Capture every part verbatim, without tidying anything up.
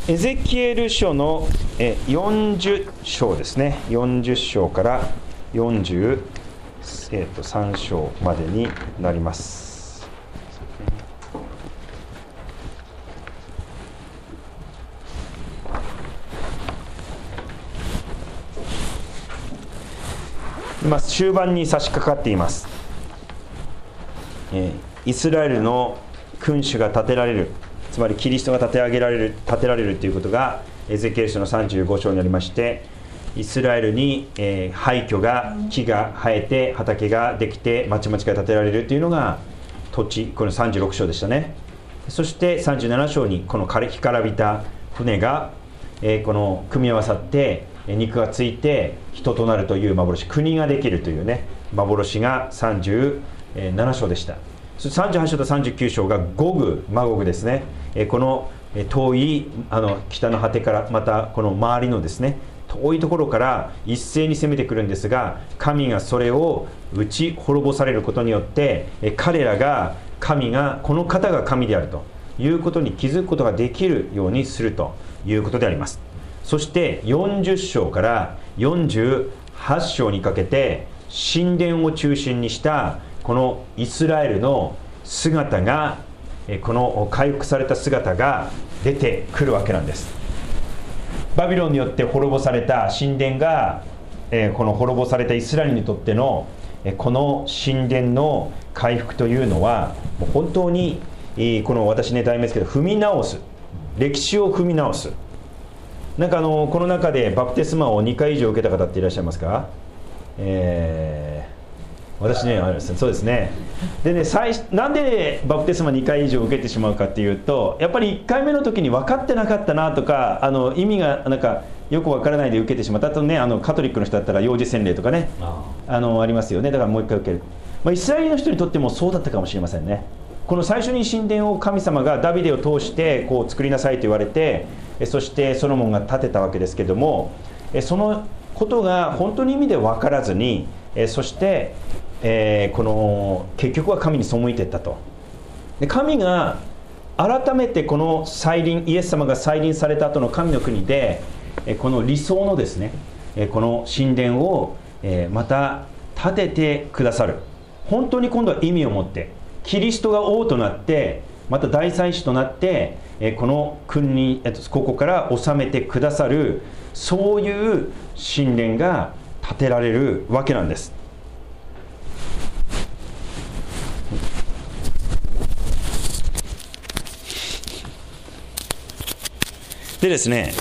エゼキエル書のよんじゅっ章ですね。よんじゅっ章からよんじゅうさん章までになります。今終盤に差し掛かっています。イスラエルの君主が立てられる、つまりキリストが立て上げられる、立てられるということがエゼキエル書のさんじゅうご章にありまして、イスラエルに、えー、廃墟が、木が生えて、畑ができて、町々が建てられるというのが土地、このさんじゅうろく章でしたね。そしてさんじゅうなな章にこの干からびた船が、えー、この組み合わさって肉がついて人となるという幻、国ができるというね幻がさんじゅうなな章でした。さんじゅうはち章とさんじゅうきゅう章がゴグマゴグですね。この遠いあの北の果てから、またこの周りのですね遠いところから一斉に攻めてくるんですが、神がそれを打ち滅ぼされることによって、彼らが神がこの方が神であるということに気づくことができるようにするということであります。そしてよんじゅっ章からよんじゅうはち章にかけて神殿を中心にしたこのイスラエルの姿が、この回復された姿が出てくるわけなんです。バビロンによって滅ぼされた神殿が、この滅ぼされたイスラエルにとってのこの神殿の回復というのは、もう本当にこの私ね題名ですけど、踏み直す、歴史を踏み直す。なんかあのこの中でバプテスマをにかい以上受けた方っていらっしゃいますか？えー私ね、あれですね、そうですね。でね、最なんでバプテスマにかい以上受けてしまうかっていうと、やっぱりいっかいめの時に分かってなかったなとか、あの意味がなんかよく分からないで受けてしまった。あとね、あのカトリックの人だったら幼児洗礼とかね、あ, あのありますよね。だからもう一回受ける。まあ、イスラエルの人にとってもそうだったかもしれませんね。この最初に神殿を神様がダビデを通してこう作りなさいと言われて、そしてソロモンが建てたわけですけども、そのことが本当に意味で分からずに、そしてえー、この結局は神に背いていったと。で神が改めてこの再臨、イエス様が再臨された後の神の国で、えこの理想のですね、えこの神殿を、えー、また建ててくださる。本当に今度は意味を持ってキリストが王となって、また大祭司となって、えこの国に、えっと、ここから治めてくださる、そういう神殿が建てられるわけなんです。でですね、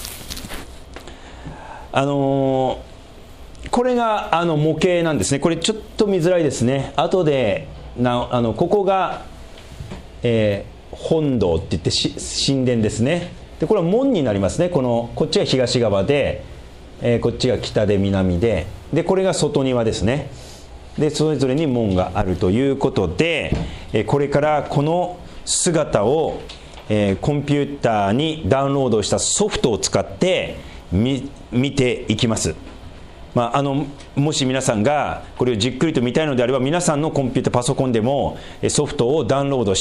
あのー、これがあの模型なんですね。これちょっと見づらいですね。後でなあのここが、えー、本堂って言って神殿ですね。でこれは門になりますね。このこっちが東側で、えー、こっちが北で南で、でこれが外庭ですね。でそれぞれに門があるということで、えー、これからこの姿をえー、コンピューターにダウンロードしたソフトを使って見、見ていきます。まあ、あのもし皆さんがこれをじっくりと見たいのであれば、皆さんのコンピューターパソコンでもソフトをダウンロードして、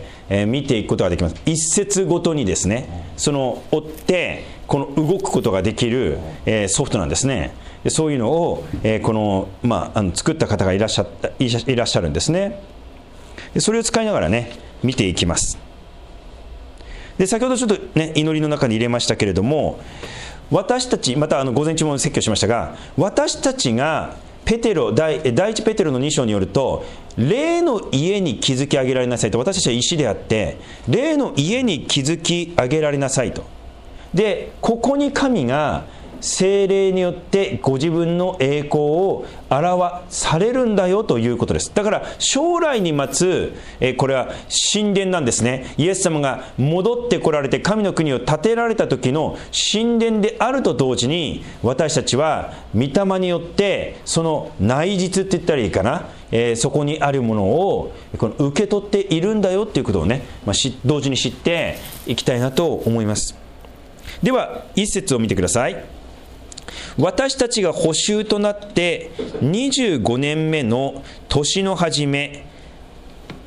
えー、見ていくことができます。一節ごとにですね、その追ってこの動くことができる、えー、ソフトなんですね。でそういうのを、えー、この、まあ、あの作った方がいらっしゃったいらっしゃるんですね。でそれを使いながらね見ていきます。で先ほどちょっとね祈りの中に入れましたけれども、私たちまたあの午前中も説教しましたが、私たちがペテロ 第, 第一ペテロのに章によると、霊の家に築き上げられなさいと。私たちは石であって霊の家に築き上げられなさいと。でここに神が聖霊によってご自分の栄光を表されるんだよということです。だから将来に待つ、えー、これは神殿なんですね。イエス様が戻ってこられて神の国を建てられた時の神殿であると同時に、私たちは御霊によってその内実って言ったらいいかな、えー、そこにあるものをこの受け取っているんだよっていうことをね、まあ、同時に知っていきたいなと思います。では一節を見てください。私たちが捕囚となってにじゅうごねんめの年の初め、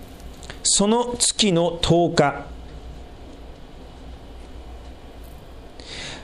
その月のとおか、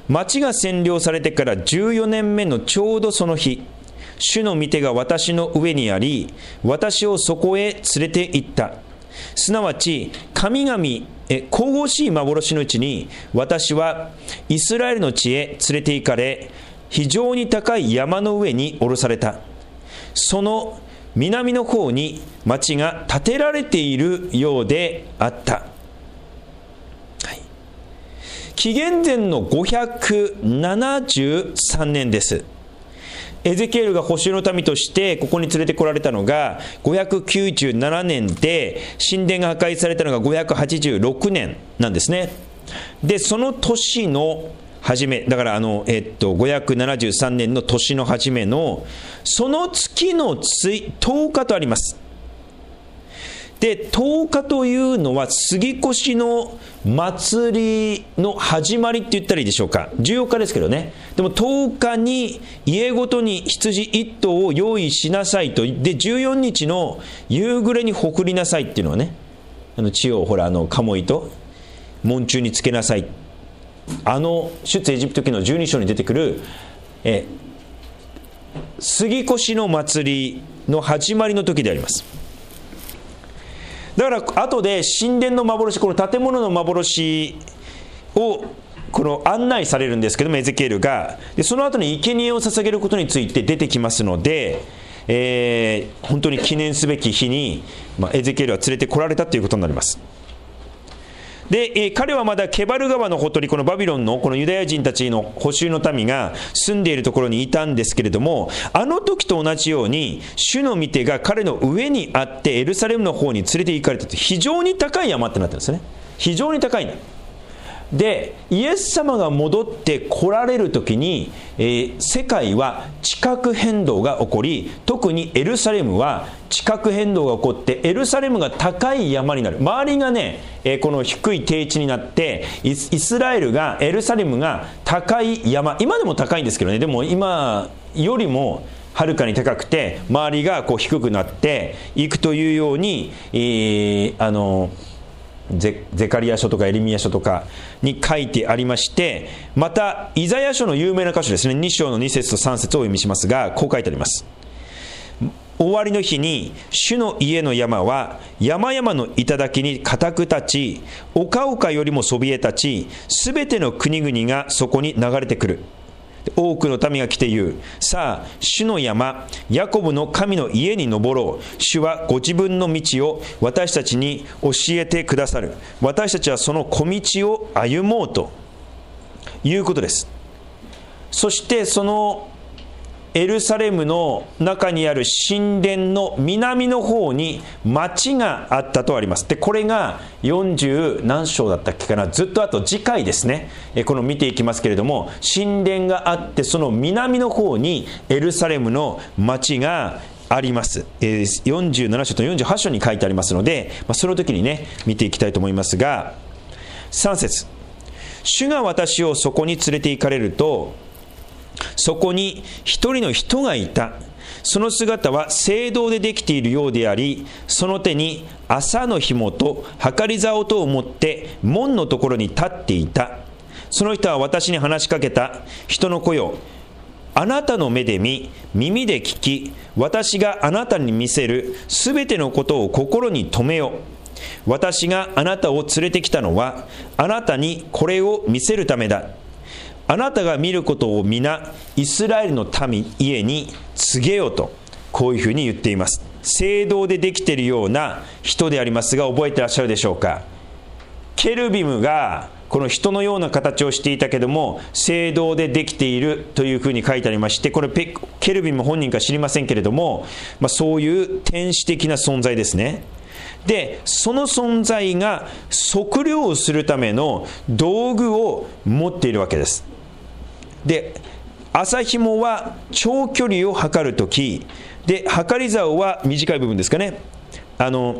町が占領されてからじゅうよねんめのちょうどその日、主の御手が私の上にあり、私をそこへ連れて行った。すなわち神々え神々しい幻のうちに、私はイスラエルの地へ連れて行かれ、非常に高い山の上に下ろされた。その南の方に町が建てられているようであった。はい、紀元前のごひゃくななじゅうさんねんです。エゼキエルが捕囚の民としてここに連れてこられたのがごひゃくきゅうじゅうななねんで、神殿が破壊されたのがごひゃくはちじゅうろくねんなんですね。でその年の初めだからあの、えっと、ごひゃくななじゅうさんねんの年の初めのその月のついとおかとあります。でとおかというのは杉越の祭りの始まりって言ったらいいでしょうか。じゅうよっかですけどね。でもとおかに家ごとに羊いっ頭を用意しなさいと。でじゅうよっかの夕暮れにほくりなさいっていうのはね、あの血をほらあの鴨居と門中につけなさい。あの出エジプト記のじゅうに章に出てくるえ杉越の祭りの始まりの時であります。だから後で神殿の幻、この建物の幻をこの案内されるんですけども、エゼキエルがでその後に生贄を捧げることについて出てきますので、えー、本当に記念すべき日に、まあ、エゼキエルは連れてこられたということになります。で、えー、彼はまだケバル川のほとり、このバビロンのこのユダヤ人たちの捕囚の民が住んでいるところにいたんですけれども、あの時と同じように主の御手が彼の上にあってエルサレムの方に連れて行かれたと。非常に高い山ってなってるんですね。非常に高いんだ。でイエス様が戻って来られる時に、えー、世界は地殻変動が起こり、特にエルサレムは地殻変動が起こってエルサレムが高い山になる。周りがね、えー、この低い低地になってイス、イスラエルがエルサレムが高い山、今でも高いんですけどね、でも今よりもはるかに高くて周りがこう低くなっていくというように、えー、あのゼ, ゼカリヤ書とかエレミヤ書とかに書いてありまして、またイザヤ書の有名な箇所ですね、に章のに節とさん節をお読みしますが、こう書いてあります。終わりの日に主の家の山は山々の頂に固く立ち、丘々よりもそびえ立ち、すべての国々がそこに流れてくる。多くの民が来て言う。さあ主の山ヤコブの神の家に登ろう。主はご自分の道を私たちに教えてくださる。私たちはその小道を歩もうということです。そしてそのエルサレムの中にある神殿の南の方に町があったとあります。でこれがよんじゅう何章だったっけかな、ずっとあと次回ですね、この見ていきますけれども、神殿があってその南の方にエルサレムの町があります。よんじゅうなな章とよんじゅうはち章に書いてありますので、その時にね見ていきたいと思いますが、さん節、主が私をそこに連れて行かれると、そこに一人の人がいた。その姿は青銅でできているようであり、その手に麻の紐と計り竿とを持って門のところに立っていた。その人は私に話しかけた。人の子よ、あなたの目で見、耳で聞き、私があなたに見せるすべてのことを心に留めよ。私があなたを連れてきたのは、あなたにこれを見せるためだ。あなたが見ることを皆イスラエルの民家に告げようと、こういうふうに言っています。青銅でできているような人でありますが、覚えてらっしゃるでしょうか。ケルビムがこの人のような形をしていたけども青銅でできているというふうに書いてありまして、これケルビム本人か知りませんけれども、まあ、そういう天使的な存在ですね。でその存在が測量をするための道具を持っているわけです。で麻紐は長距離を測るときで、計り竿は短い部分ですかね、あの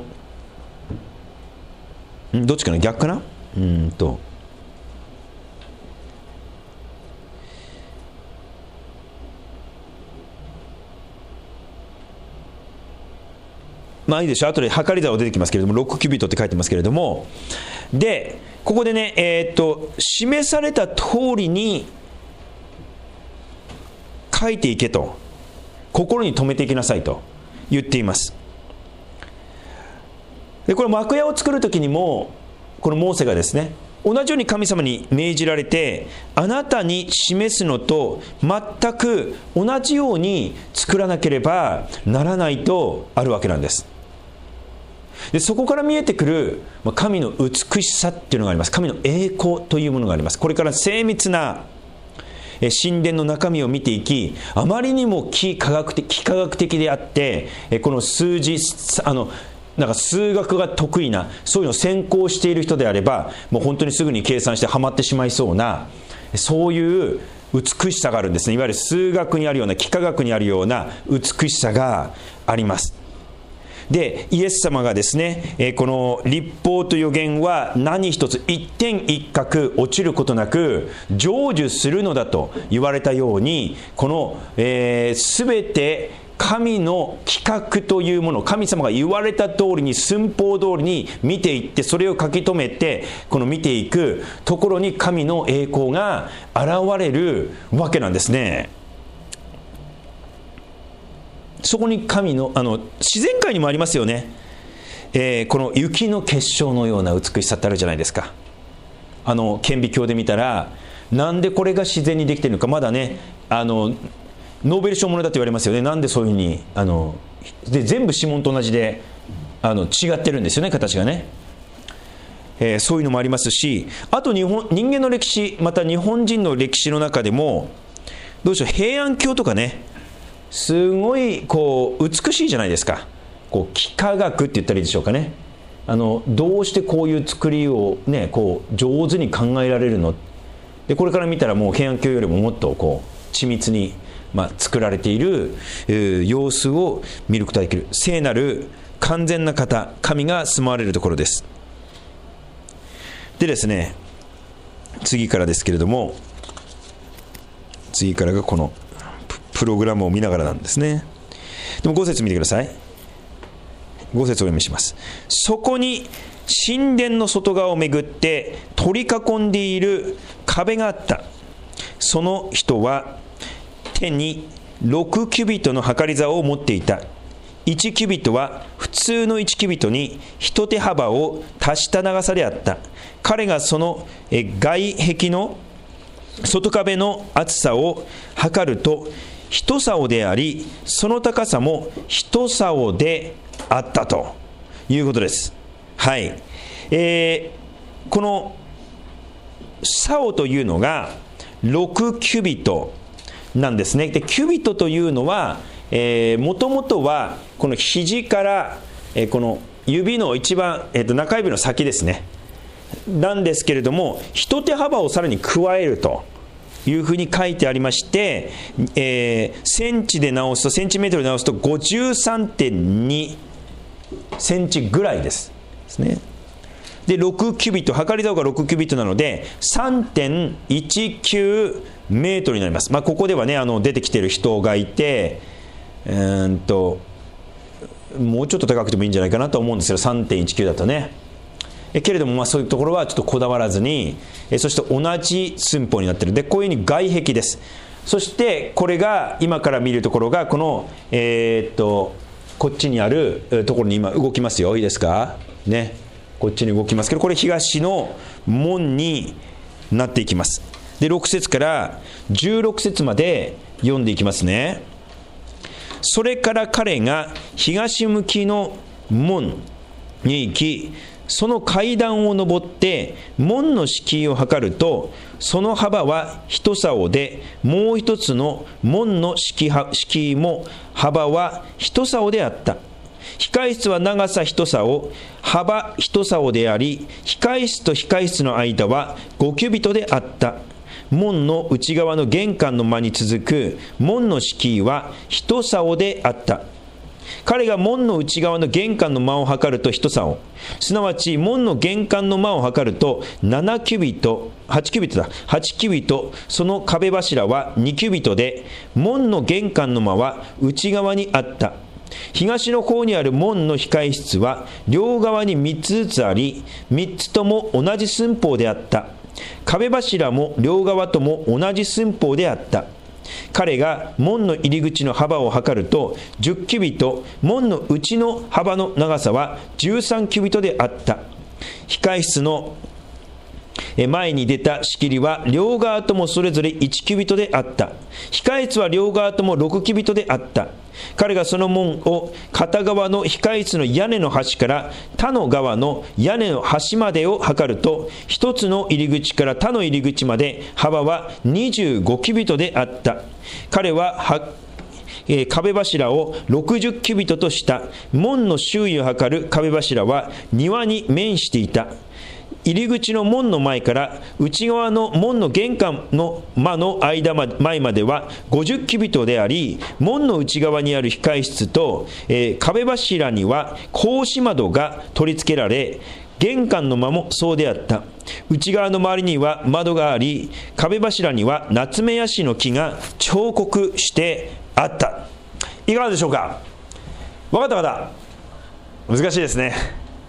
どっちかな、逆かな、うんとまあいいでしょう、後で計り竿出てきますけれども、ろくキュビットって書いてますけれども、でここでね、えー、っと示された通りに書いていけと、心に留めていきなさいと言っています。でこれ幕屋を作る時にも、このモーセがですね、同じように神様に命じられて、あなたに示すのと全く同じように作らなければならないとあるわけなんです。でそこから見えてくる神の美しさっていうのがあります。神の栄光というものがあります。これから精密な神殿の中身を見ていき、あまりにも幾何学的、幾何学的であって、この数字、あのなんか数学が得意な、そういうのを専攻している人であれば、もう本当にすぐに計算してはまってしまいそうな、そういう美しさがあるんですね。いわゆる数学にあるような、幾何学にあるような美しさがあります。でイエス様がですね、えー、この律法と預言は何一つ一点一角落ちることなく成就するのだと言われたように、この、えー、全て神の企画というもの、神様が言われた通りに、寸法通りに見ていって、それを書き留めて、この見ていくところに神の栄光が現れるわけなんですね。そこに神の、あの自然界にもありますよね、えー、この雪の結晶のような美しさってあるじゃないですか。あの顕微鏡で見たら、なんでこれが自然にできているのか、まだね、あのノーベル賞ものだと言われますよね。なんでそういうふうに、あので全部指紋と同じであの違ってるんですよね、形がね。えー、そういうのもありますし、あと日本人間の歴史、また日本人の歴史の中でも、どうでしょう、平安京とかね、すごいこう美しいじゃないですか。こう幾何学って言ったらいいでしょうかね。あのどうしてこういう作りをね、こう上手に考えられるので、これから見たらもう平安京よりももっとこう緻密に、まあ、作られている、えー、様子を見ることができる聖なる完全な方、神が住まわれるところです。でですね、次からですけれども、次からがこのプログラムを見ながらなんですね。でもご節見てください。ご節をお読みします。そこに神殿の外側をめぐって取り囲んでいる壁があった。その人は手にろくキュビットの計り竿を持っていた。いちキュビットは普通のいちキュビットに一手幅を足した長さであった。彼がその外壁の外壁の厚さを測ると一竿であり、その高さも一竿であったということです。はい、えー、この竿というのがろくキュビットなんですね。でキュビットというのはもともとはこの肘から、えー、この指の一番、えー、と中指の先ですねなんですけれども、一手幅をさらに加えるというふうに書いてありまして、えー、センチで直すと、センチメートルで直すと ごじゅうさんてんに センチぐらいですですね。でろくキュビット、計り竿がろくキュビットなので さんてんいちきゅうメートルになります。まあ、ここではね、あの出てきている人がいて、えー、っともうちょっと高くてもいいんじゃないかなと思うんですけど、 さんてんいちきゅう だとね。えけれども、まあそういうところはちょっとこだわらずに、えそして同じ寸法になっている。でこういうふうに外壁です。そしてこれが今から見るところがこの、えー、っとこっちにあるところに今動きますよ。いいですかね。こっちに動きますけど、これ東の門になっていきます。でろく節からじゅうろく節まで読んでいきますね。それから彼が東向きの門に行き、その階段を上って門の敷居を測ると、その幅は一竿で、もう一つの門の敷居も幅は一竿であった。控室は長さ一竿、幅一竿であり、控室と控室の間はごキュビットであった。門の内側の玄関の間に続く門の敷居は一竿であった。彼が門の内側の玄関の間を測ると一竿、すなわち門の玄関の間を測るとななキュビット、はちキュビットだ、はちキュビット、その壁柱はにキュビットで、門の玄関の間は内側にあった。 東の方にある門の控室は両側にみっつずつあり、みっつとも同じ寸法であった。壁柱も両側とも同じ寸法であった。彼が門の入り口の幅を測るとじゅっキュビット、門の内の幅の長さはじゅうさんキュビットであった。控室の前に出た仕切りは両側ともそれぞれいちキュビットであった。控室は両側ともろくキュビットであった。彼がその門を片側の控室の屋根の端から他の側の屋根の端までを測ると、一つの入り口から他の入り口まで幅はにじゅうごキュビットであった。彼ははえー、壁柱をろくじゅうキュビットとした。門の周囲を測る壁柱は庭に面していた。入り口の門の前から内側の門の玄関の間の間前まではごじゅうキュビットであり、門の内側にある控室と、えー、壁柱には格子窓が取り付けられ、玄関の間もそうであった。内側の周りには窓があり、壁柱にはナツメヤシの木が彫刻してあった。いかがでしょうか。分かった方、難しいですね。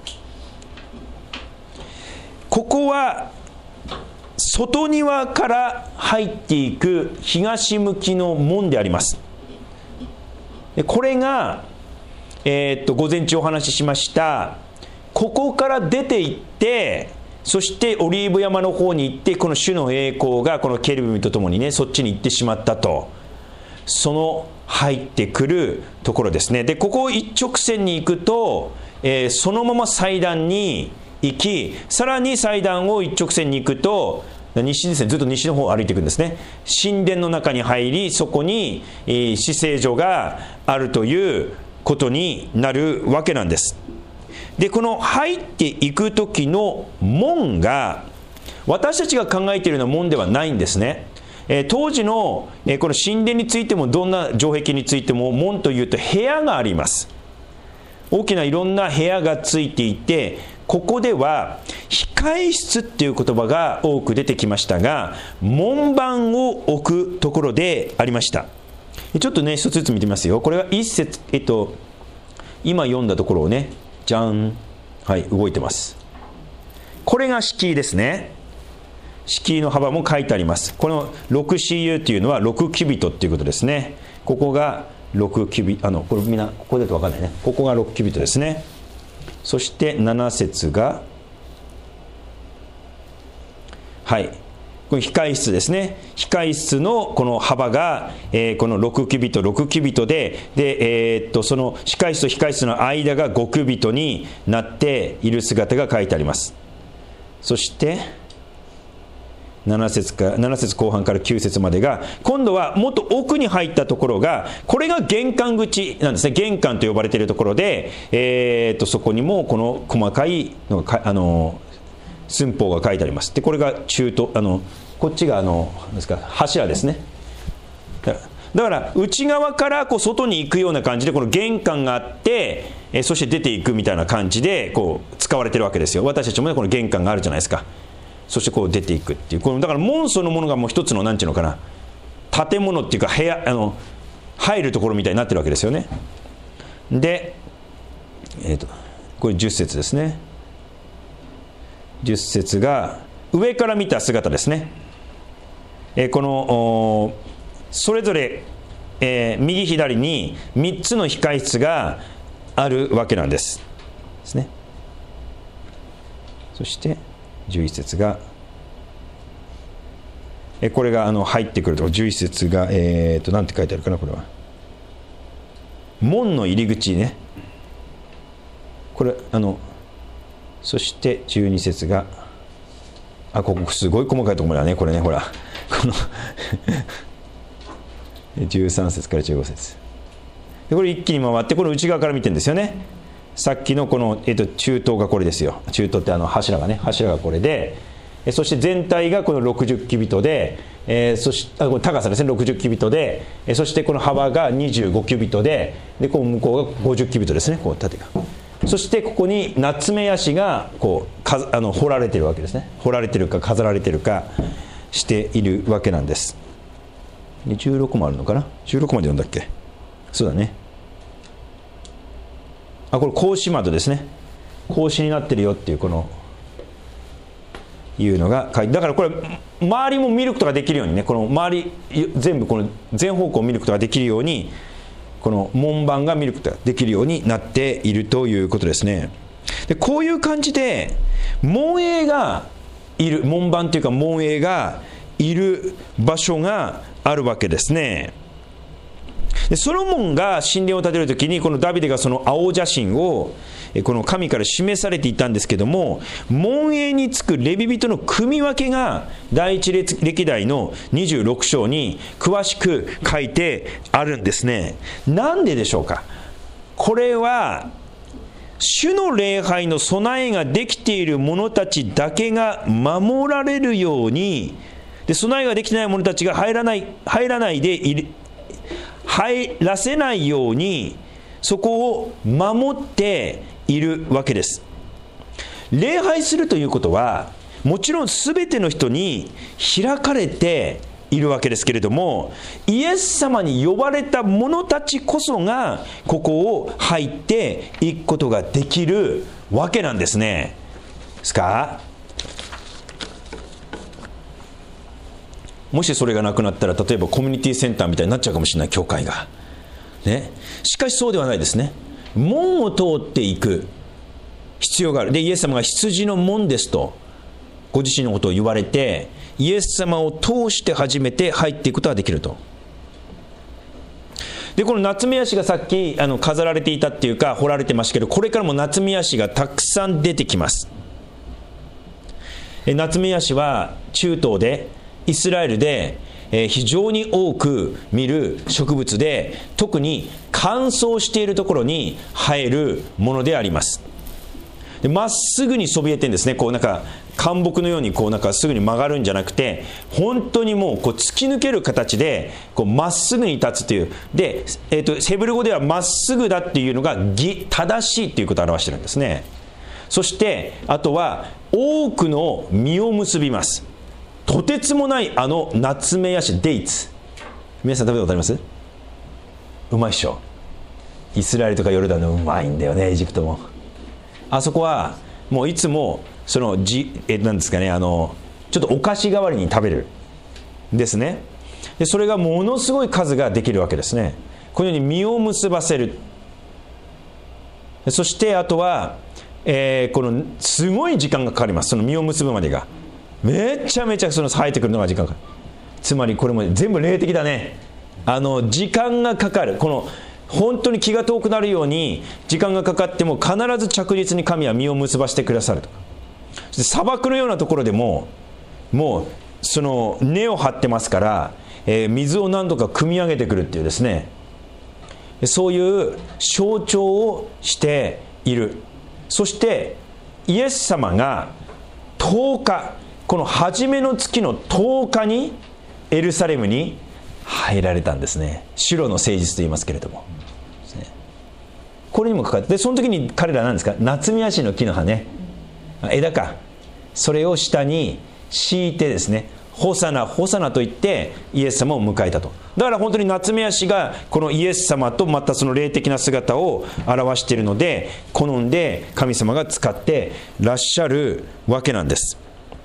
ここは外庭から入っていく東向きの門であります。これが、えー、っと午前中お話ししましたここから出ていって、そしてオリーブ山の方に行って、この主の栄光がこのケルビムとともにね、そっちに行ってしまったと、その入ってくるところですね。でここを一直線に行くと、えー、そのまま祭壇に行き、さらに祭壇を一直線に行くと西ですね、ずっと西の方を歩いていくんですね。神殿の中に入り、そこに、えー、至聖所があるということになるわけなんです。でこの入っていく時の門が私たちが考えているような門ではないんですね。えー、当時の、えー、この神殿についても、どんな城壁についても門というと部屋があります。大きないろんな部屋がついていて、ここでは控室っていう言葉が多く出てきましたが、門番を置くところでありました。ちょっとね一つずつ見てみますよ。これは一節、えっと今読んだところをね、じゃん、はい、動いてます。これが敷居ですね。敷居の幅も書いてあります。この ろくシーユー というのはろくキュビットっていうことですね。ここがろくキュビット、あのこれみんなここだと分かんないね。ここがろくキュビットですね。そしてなな節が、はい、これ控室ですね。控室のこの幅が、えー、このろくキュビットろくキュビットで、で、えー、っとその控室と控室の間がごキュビットになっている姿が書いてあります。そしてなな節かなな節後半からきゅう節までが、今度はもっと奥に入ったところが、これが玄関口なんですね。玄関と呼ばれているところで、えー、っとそこにもこの細かいのがあの寸法が書いてあります。でこれが中途、あのこっちがあのなんですか、柱ですね。だから内側からこう外に行くような感じで、この玄関があって、えー、そして出ていくみたいな感じでこう使われてるわけですよ。私たちもね、この玄関があるじゃないですか。そしてこう出ていくっていう、このだから門そのものがもう一つのなんていうのかな、建物っていうか部屋、あの入るところみたいになってるわけですよね。で、えーとこれじゅっ節ですね。じゅっ節が上から見た姿ですね。えー、このそれぞれ、えー、右左にみっつの控室があるわけなんですですね。そしてじゅういち節が、えこれがあの入ってくるところ、じゅういち節が、えー、となんて書いてあるかな、これは門の入り口ね。これあのそしてじゅうに節が、あ、ここすごい細かいところだね、これね、ほらこのじゅうさん節からじゅうご節で、これ一気に回って、この内側から見てるんですよね。さっきのこの、えー、と中東がこれですよ。中東ってあの柱がね、柱がこれで、えそして全体がこのろくじゅうキュビットで、えー、そしてあこれ高さですね、ろくじゅうキュビットで、えそしてこの幅がにじゅうごキュビットで、でこう向こうがごじゅうキュビットですね、こう縦が。そしてここにナツメヤシがこうかあの彫られているわけですね。彫られているか飾られているかしているわけなんです。でじゅうろくもあるのかな、じゅうろくまで読んだっけ。そうだね。 あ、これ格子窓ですね。格子になってるよっていうこのいうのが書いて、だからこれ周りも見ることができるようにね、この周り全部この全方向を見ることができるように、この門番が見ることができるようになっているということですね。でこういう感じで門営がいる、門番というか門営がいる場所があるわけですね。でソロモンが神殿を建てるときに、このダビデがその青写真をこの神から示されていたんですけども、門営につくレビ人の組み分けが第一歴代のにじゅうろく章に詳しく書いてあるんですね。なんででしょうか。これは主の礼拝の備えができている者たちだけが守られるように、で備えができてない者たちが入らない入らないでいる入らせないように、そこを守っているわけです。礼拝するということはもちろんすべての人に開かれているわけですけれども、イエス様に呼ばれた者たちこそがここを入っていくことができるわけなんですね。ですか。もしそれがなくなったら、例えばコミュニティセンターみたいになっちゃうかもしれない、教会がね。しかしそうではないですね。門を通っていく必要がある。でイエス様が羊の門ですとご自身のことを言われて、イエス様を通して初めて入っていくことができると。でこの夏目足がさっきあの飾られていたっていうか彫られてましたけど、これからも夏目足がたくさん出てきます。夏目足は中東でイスラエルで非常に多く見る植物で、特に乾燥しているところに生えるものであります。でまっすぐにそびえてんですね。こうなんか干木のようにこうなんかすぐに曲がるんじゃなくて、本当にもうこう突き抜ける形でこうまっすぐに立つという。で、えーと、ヘブル語ではまっすぐだっていうのが義、正しいということを表しているんですね。そしてあとは多くの実を結びます。とてつもないあのナツメヤシ、デイツ、皆さん食べたことあります？うまいっしょ。イスラエルとかヨルダンのうまいんだよね、エジプトも。あそこはもういつもそのじえなんですかね、あのちょっとお菓子代わりに食べるんですね。でそれがものすごい数ができるわけですね。このように実を結ばせる。そしてあとは、えー、このすごい時間がかかります。その実を結ぶまでがめちゃめちゃその生えてくるのが時間かかる。つまりこれも全部霊的だね。あの時間がかかる。この本当に気が遠くなるように時間がかかっても必ず着実に神は実を結ばせてくださると。そして砂漠のようなところでももうその根を張ってますから、えー、水を何度か汲み上げてくるっていうですね、そういう象徴をしている。そしてイエス様がとおか、この初めの月のとおかにエルサレムに入られたんですね。シュロの誠実と言いますけれども、これにもかかって、でその時に彼らは何ですか、夏目足の木の葉ね、枝か、それを下に敷いてですね、ホサナホサナと言ってイエス様を迎えたと。だから本当に夏目足がこのイエス様とまたその霊的な姿を表しているので、好んで神様が使ってらっしゃるわけなんです。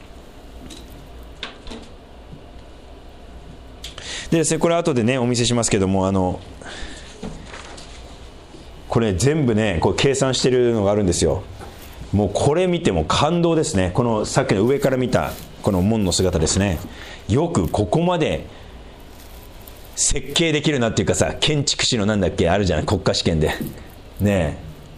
でですね、これ後でねお見せしますけども、あのこれ全部ねこう計算してるのがあるんですよ。もうこれ見ても感動ですね。このさっきの上から見たこの門の姿ですね。よくここまで設計できるなっていうかさ、建築士のなんだっけあるじゃない、国家試験でね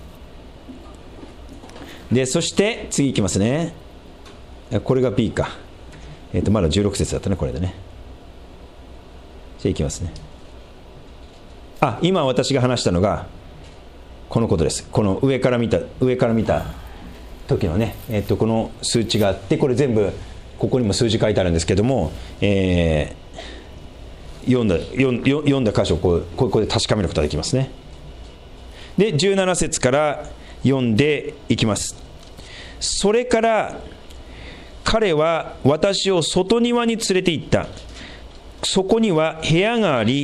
え。でそして次いきますね。これが B か、えっとまだじゅうろく節だったね、これでね。じゃあいきますね。あ、今私が話したのがこのことです。この上から見た上から見た時のね、えっとこの数値があって、これ全部ここにも数字書いてあるんですけども、えー、読んだ読ん読んだ箇所をこうここで確かめることができますね。でじゅうなな節から読んでいきます。それから彼は私を外庭に連れて行った。そこには部屋があり、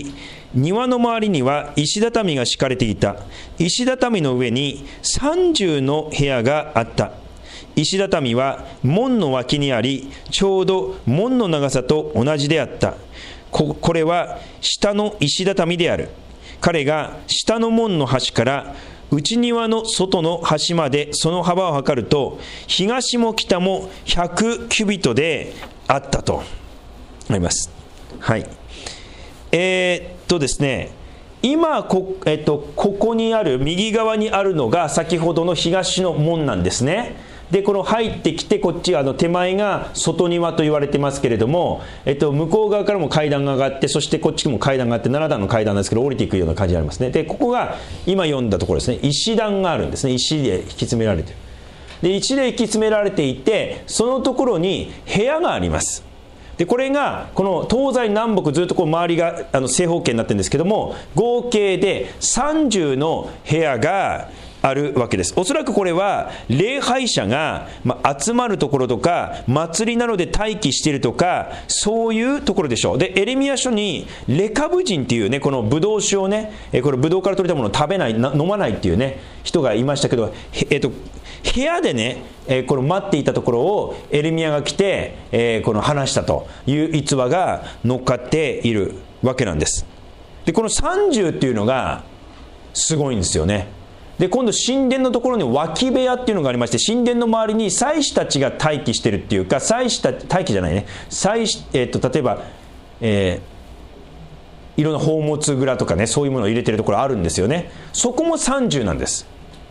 庭の周りには石畳が敷かれていた。石畳の上にさんじゅうの部屋があった。石畳は門の脇にあり、ちょうど門の長さと同じであった。こ, これは下の石畳である。彼が下の門の端から内庭の外の端までその幅を測ると、東も北もひゃくキュビットであったとあります。はい。えー、っとですね、今 こ,、えっと、ここにある右側にあるのが先ほどの東の門なんですね。でこの入ってきてこっちあの手前が外庭と言われてますけれども、えっと、向こう側からも階段が上がって、そしてこっちも階段があってなな段の階段なんですけど、降りていくような感じがありますね。でここが今読んだところですね。石段があるんですね。石で引き詰められている。で石で引き詰められていて、そのところに部屋があります。でこれがこの東西南北ずっとこう周りがあの正方形になってるんですけども、合計でさんじゅうの部屋があるわけです。おそらくこれは礼拝者が、まあ、集まるところとか祭りなどで待機しているとか、そういうところでしょう。でエレミヤ書にレカブ人っていうね、このブドウ酒をね、えこれブドウから取れたものを食べないな飲まないっていうね人がいましたけど、えっと部屋でね、えー、この待っていたところをエレミヤが来て、えー、この話したという逸話が乗っかっているわけなんです。でこのさんじゅうっていうのがすごいんですよね。で今度神殿のところに脇部屋っていうのがありまして、神殿の周りに祭司たちが待機してるっていうか、祭司た待機じゃないね祭司、えー、と例えば、えー、いろんな宝物蔵とかね、そういうものを入れてるところあるんですよね。そこもさんじゅうなんです。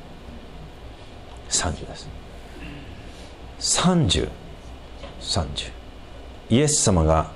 さんじゅうです。さんじゅう、さんじゅう。イエス様が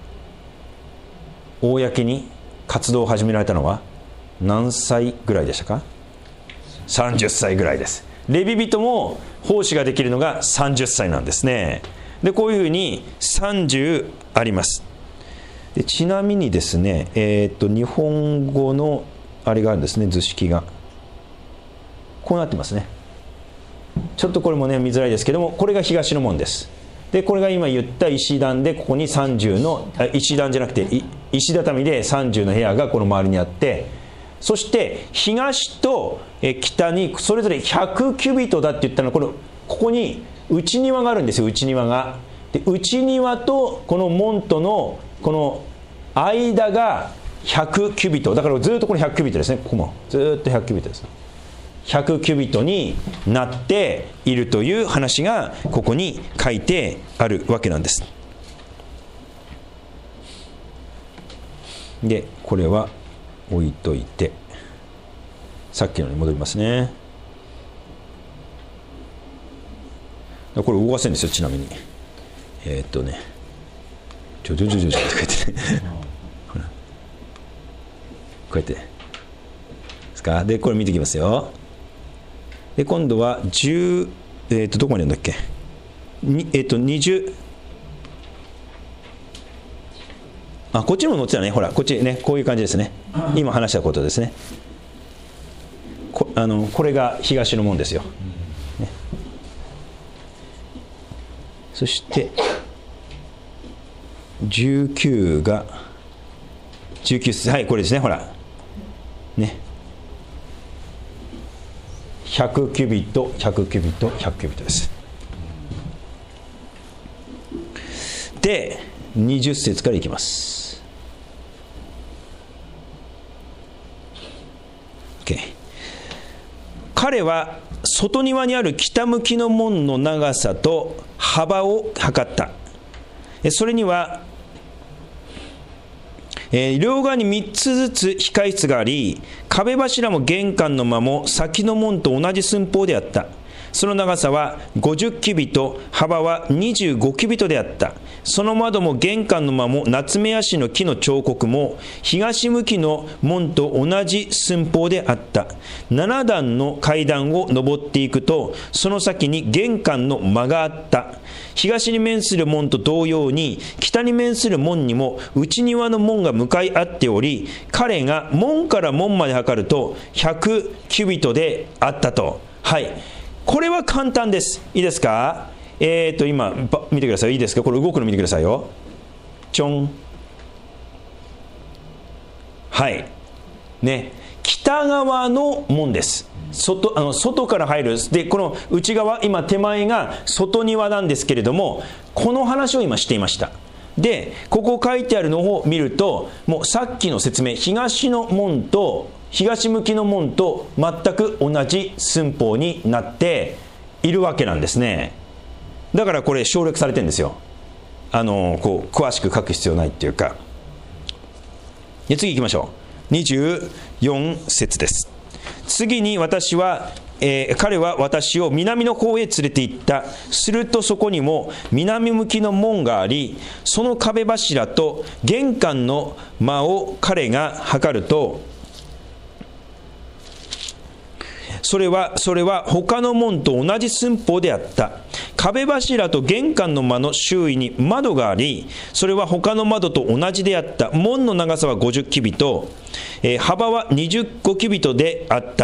公に活動を始められたのは何歳ぐらいでしたか？さんじゅっさいぐらいです。レビ人も奉仕ができるのがさんじゅっさいなんですね。でこういうふうにさんじゅうあります。でちなみにですね、えー、っと日本語のあれがあるんですね、図式がこうなってますね。ちょっとこれもね見づらいですけども、これが東の門です。でこれが今言った石段で、ここにさんじゅうの石段じゃなくて石畳でさんじゅうの部屋がこの周りにあって、そして東と北にそれぞれひゃくキュビットだって言ったのは、このここに内庭があるんですよ。内庭がで、内庭とこの門とのこの間がひゃくキュビットだから、ずっとこれひゃくキュビットですね。ここもずっとひゃくキュビットです。ひゃくキュビットになっているという話がここに書いてあるわけなんです。でこれは置いといて、さっきのに戻りますね。これ動かせるんですよ。ちなみにえー、っとねちょちょちょちょちょって書いてねほらこうやってですか。でこれ見ていきますよ。で今度はじゅう、えー、とどこまで読んだっけ、に、えー、とにじゅう、あこっちにも載ってたね。ほらこっちね、こういう感じですね。今話したことですね。 こ, あのこれが東の門ですよ、ね、そしてじゅうきゅうがじゅうきゅう節、はいこれですね。ほらね、ひゃくキュビットひゃくキュビットひゃくキュビットです。でにじゅっ節からいきます。 OK。 彼は外庭にある北向きの門の長さと幅を測った。それにはえー、両側にみっつずつ控室があり、壁柱も玄関の間も先の門と同じ寸法であった。その長さはごじゅっキュビット、幅はにじゅうごキュビットであった。その窓も玄関の間もナツメヤシの木の彫刻も東向きの門と同じ寸法であった。なな段の階段を上っていくと、その先に玄関の間があった。東に面する門と同様に北に面する門にも内庭の門が向かい合っており、彼が門から門まで測るとひゃくキュビットであったと。はい、これは簡単です。いいですか。えーと今見てください。いいですか。これ動くの見てくださいよ。ちょん。はい、 ね、北側の門です。外、あの外から入る。で、この内側、今手前が外庭なんですけれども、この話を今していました。で、ここ書いてあるのを見ると、もうさっきの説明、東の門と東向きの門と全く同じ寸法になっているわけなんですね。だからこれ省略されてるんですよ。あのこう詳しく書く必要ないっていうか。で、次行きましょう。にじゅうよん節です。次に私は、えー、彼は私を南の方へ連れて行った。するとそこにも南向きの門があり、その壁柱と玄関の間を彼が測ると、それはそれは他の門と同じ寸法であった。壁柱と玄関の間の周囲に窓があり、それは他の窓と同じであった。門の長さはごじゅっキュビト、えー、幅はにじゅうごキュビトであった。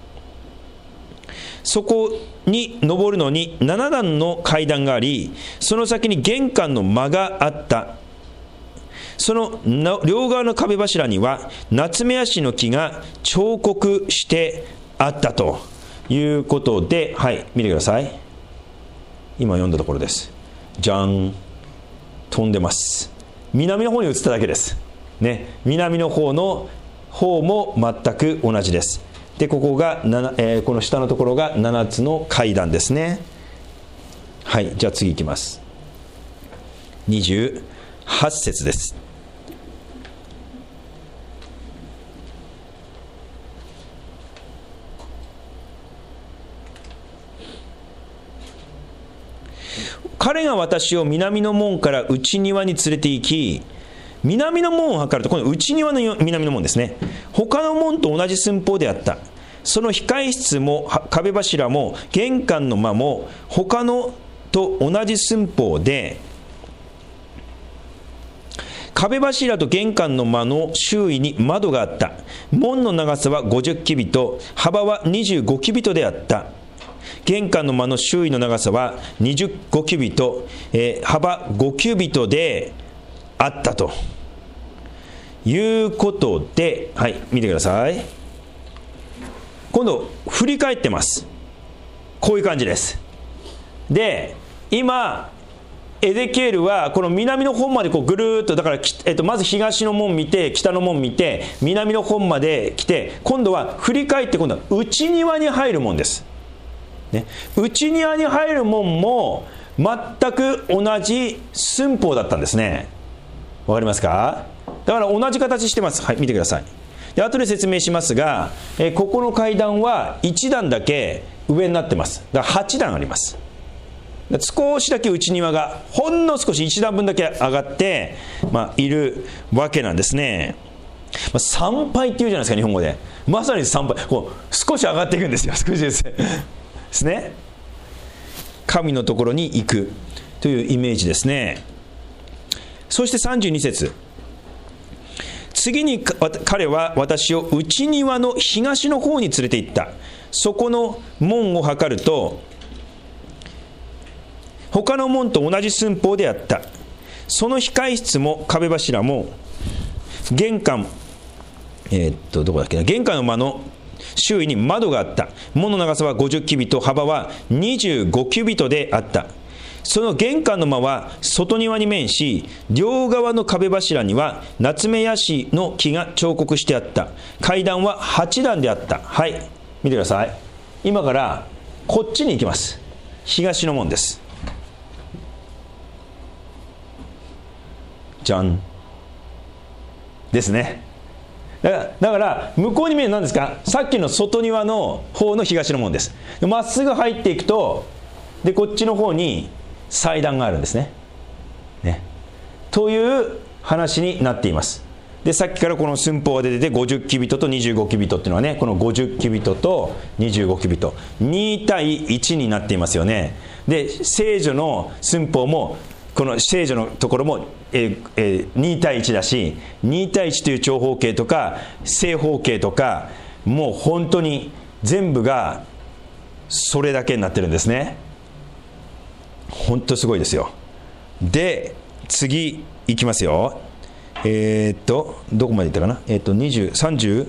そこに登るのにななだんの階段があり、その先に玄関の間があった。その両側の壁柱にはナツメヤシの木が彫刻してあったということで、はい、見てください。今読んだところです。じゃん、飛んでます。南の方に移っただけですね。南の方の方も全く同じです。で、ここがなな、えー、この下のところがななつの階段ですね。はい、じゃあ次いきます。にじゅうはち節です。彼が私を南の門から内庭に連れて行き、南の門を測ると、この内庭の南の門ですね。他の門と同じ寸法であった。その控え室も壁柱も玄関の間も他のと同じ寸法で、壁柱と玄関の間の周囲に窓があった。門の長さはごじゅっキュビト、幅はにじゅうごキュビトであった。玄関の間の周囲の長さはにじゅうごキュビト、えー、幅ごキュビトであったということで、はい、見てください。今度振り返ってます。こういう感じです。で、今エゼキエルはこの南の方までこうぐるーっと、だから、えっと、まず東の門見て、北の門見て、南の方まで来て、今度は振り返って、今度は内庭に入る門です、ね、内庭に入る門も全く同じ寸法だったんですね。わかりますか？だから同じ形してます。はい、見てください。で、後で説明しますが、えここの階段はいちだんだけ上になってます。だからはちだんあります。少しだけ内庭がほんの少しいちだんぶんだけ上がって、まあ、いるわけなんですね。まあ、参拝っていうじゃないですか、日本語で。まさに参拝、こう少し上がっていくんですよ。少しですですね。神のところに行くというイメージですね。そしてさんじゅうに節、次に彼は私を内庭の東の方に連れて行った。そこの門を測ると他の門と同じ寸法であった。その控え室も壁柱も玄関、えー、っとどこだっけな、玄関の間の周囲に窓があった。門の長さはごじゅっキュビト、幅はにじゅうごキュビトであった。その玄関の間は外庭に面し、両側の壁柱にはナツメヤシの木が彫刻してあった。階段ははちだんであった。はい、見てください。今からこっちに行きます。東の門です。じゃんですね。だから、だから向こうに見える何ですか？さっきの外庭の方の東の門です。まっすぐ入っていくと、でこっちの方に祭壇があるんですね。ね、という話になっています。で、さっきからこの寸法が出ててごじゅっキュビトとにじゅうごキュビトっていうのはね、このごじゅっキュビトとにじゅうごキュビトにたいいちになっていますよね。で、聖女の寸法もこの聖女のところも、えーえー、にたいいちだし、にたいいちという長方形とか正方形とか、もう本当に全部がそれだけになってるんですね。本当すごいですよ。で、次いきますよ。 えー、っとどこまでいったかな、えー、っとにじゅう、さんじゅう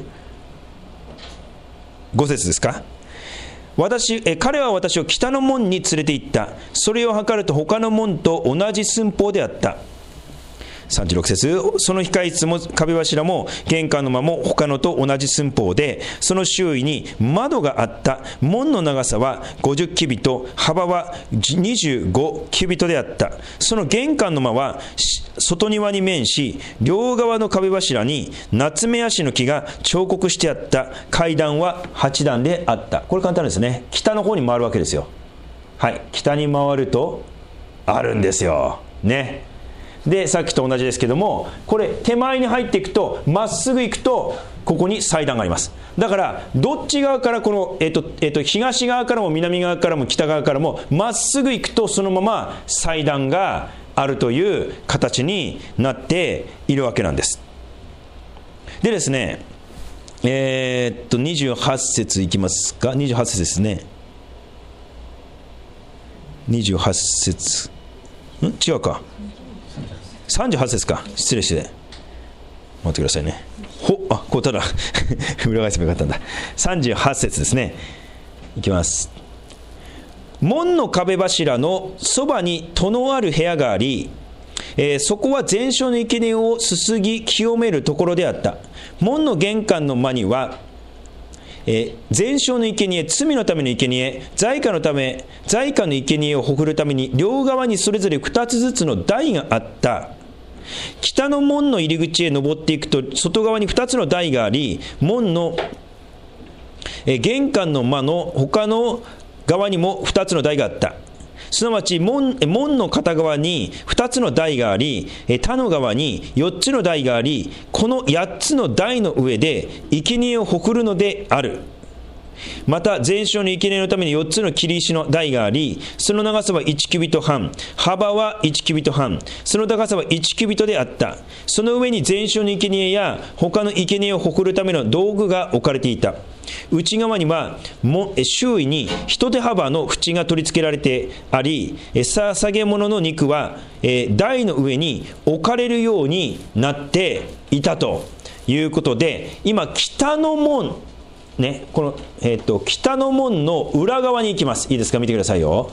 ご節ですか。私え彼は私を北の門に連れて行った。それを測ると他の門と同じ寸法であった。さんじゅうろく節、その控室も壁柱も玄関の間も他のと同じ寸法で、その周囲に窓があった。門の長さはごじゅうキュビット、幅はにじゅうごキュビットであった。その玄関の間は外庭に面し、両側の壁柱にナツメヤシの木が彫刻してあった。階段ははち段であった。これ簡単ですね。北の方に回るわけですよ。はい、北に回るとあるんですよね。でさっきと同じですけども、これ手前に入っていくとまっすぐ行くとここに祭壇があります。だからどっち側からこの、えーとえーと東側からも南側からも北側からもまっすぐ行くとそのまま祭壇があるという形になっているわけなんです。でですね、えー、っとにじゅうはち節いきますか。にじゅうはち節ですね。にじゅうはち節ん違うか、さんじゅうはち節か、失礼して待ってくださいね。ほあこうただ裏返せばよかったんだ。さんじゅうはち節ですね。いきます。門の壁柱のそばに戸のある部屋があり、えー、そこは全焼の生贄をすすぎ清めるところであった。門の玄関の間には、えー、全焼の生贄、罪のための生贄、罪過のため罪過の生贄をほふるために両側にそれぞれふたつずつの台があった。北の門の入り口へ登っていくと外側にふたつの台があり、門の、えー、玄関の間の他の側にもふたつの台があった。すなわち 門, 門の片側にふたつの台があり、他の側によっつの台があり、このやっつの台の上で生贄をほくるのである。また全焼の生贄のためによっつの切り石の台があり、その長さはいちキュビット半、幅はいちキュビット半、その高さはいちキュビットであった。その上に全焼の生贄や他の生贄をほくるための道具が置かれていた。内側にはも周囲に一手幅の縁が取り付けられてあり、捧げ物の肉は台の上に置かれるようになっていたということで、今北の門ね、この、えー、と北の門の裏側に行きます。いいですか、見てくださいよ。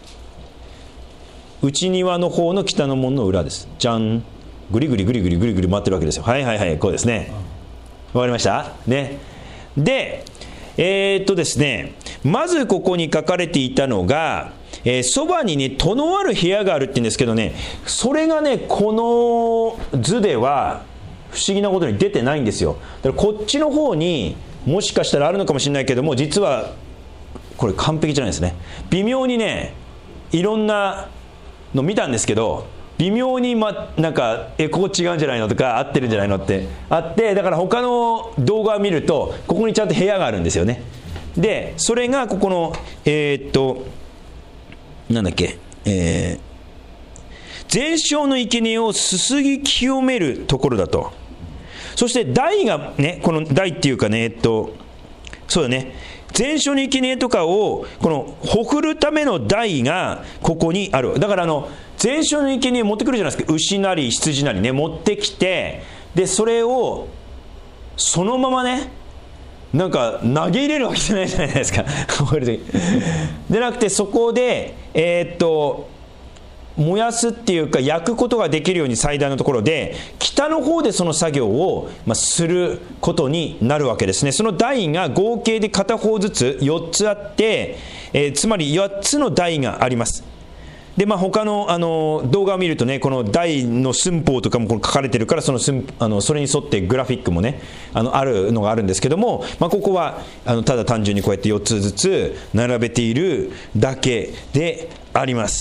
内庭の方の北の門の裏です。じゃん、ぐりぐりぐりぐりぐりぐり回ってるわけですよ。はいはいはい、こうですね。わかりましたね。で、えー、っとですね、まずここに書かれていたのが、えー、そばにね戸のある部屋があるって言うんですけどね、それがねこの図では不思議なことに出てないんですよ。だからこっちの方にもしかしたらあるのかもしれないけども、実はこれ完璧じゃないですね。微妙にねいろんなの見たんですけど、微妙に、ま、なんかえここ違うんじゃないのとか合ってるんじゃないのってあって、だから他の動画を見るとここにちゃんと部屋があるんですよね。でそれがここのえー、っとなんだっけ、えー、全焼の生贄をすすぎ清めるところだと。そして台がね、この台っていうかね、えっとそうだね、全焼の生贄とかをこのほふるための台がここにある。だからあの全焼の生贄持ってくるじゃないですか。牛なり羊なりね持ってきて、でそれをそのままねなんか投げ入れるわけじゃないじゃないですかでなくて、そこでえー、っと燃やすっていうか焼くことができるように祭壇のところで北の方でその作業を、まあ、することになるわけですね。その台が合計で片方ずつよっつあって、えー、つまりよっつの台があります。でまあ、他の、あの動画を見るとね、この台の寸法とかもこの書かれてるから、その寸あのそれに沿ってグラフィックもね あのあるのがあるんですけども、まあ、ここはあのただ単純にこうやってよっつずつ並べているだけであります。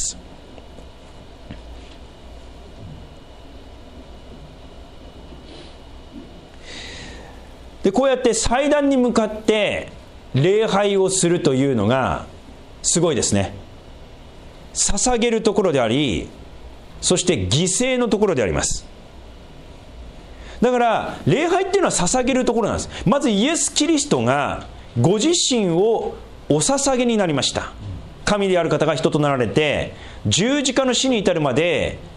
でこうやって祭壇に向かって礼拝をするというのがすごいですね。捧げるところであり、そして犠牲のところであります。だから礼拝っていうのは捧げるところなんです。まずイエス・キリストがご自身をお捧げになりました。神である方が人となられて十字架の死に至るまで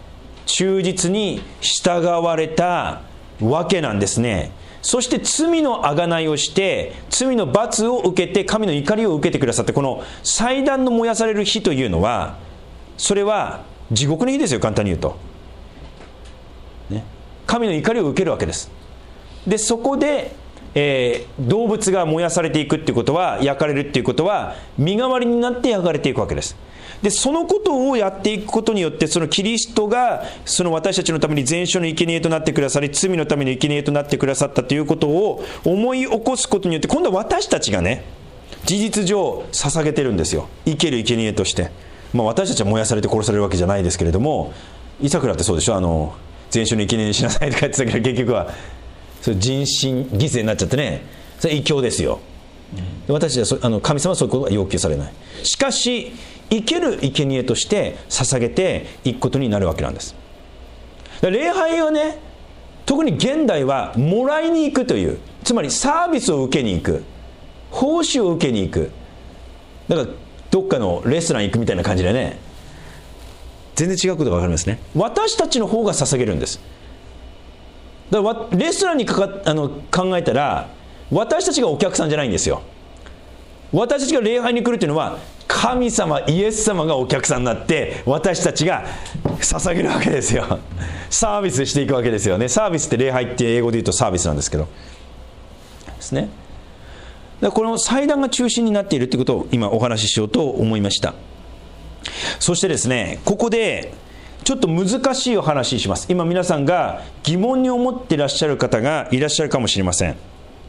忠実に従われたわけなんですね。そして罪の贖いをして罪の罰を受けて神の怒りを受けてくださって、この祭壇の燃やされる火というのは、それは地獄の火ですよ、簡単に言うと、ね、神の怒りを受けるわけです。でそこで、えー、動物が燃やされていくっていうことは、焼かれるっていうことは身代わりになって焼かれていくわけです。でそのことをやっていくことによって、そのキリストがその私たちのために全焼の生贄となってくださり、罪のための生贄となってくださったということを思い起こすことによって、今度は私たちがね、事実上捧げてるんですよ、生ける生贄として。まあ、私たちは燃やされて殺されるわけじゃないですけれども、イサクラってそうでしょ、あの全焼の生贄にしなさいとか言ってたけど、結局はそれ人身犠牲になっちゃってね、それは異教ですよ。私たちはそあの神様はそういうことが要求されない。しかし生ける生贄として捧げていくことになるわけなんです。礼拝はね、特に現代はもらいに行くという、つまりサービスを受けに行く、報酬を受けに行く、だからどっかのレストラン行くみたいな感じでね、全然違うことが分かりますね。私たちの方が捧げるんです。だからレストランにかかあの考えたら、私たちがお客さんじゃないんですよ。私たちが礼拝に来るというのは、神様イエス様がお客さんになって私たちが捧げるわけですよ。サービスしていくわけですよね。サービスって礼拝って英語で言うとサービスなんですけどですね。だからこの祭壇が中心になっているということを今お話ししようと思いました。そしてですね、ここでちょっと難しいお話しします。今皆さんが疑問に思っていらっしゃる方がいらっしゃるかもしれません。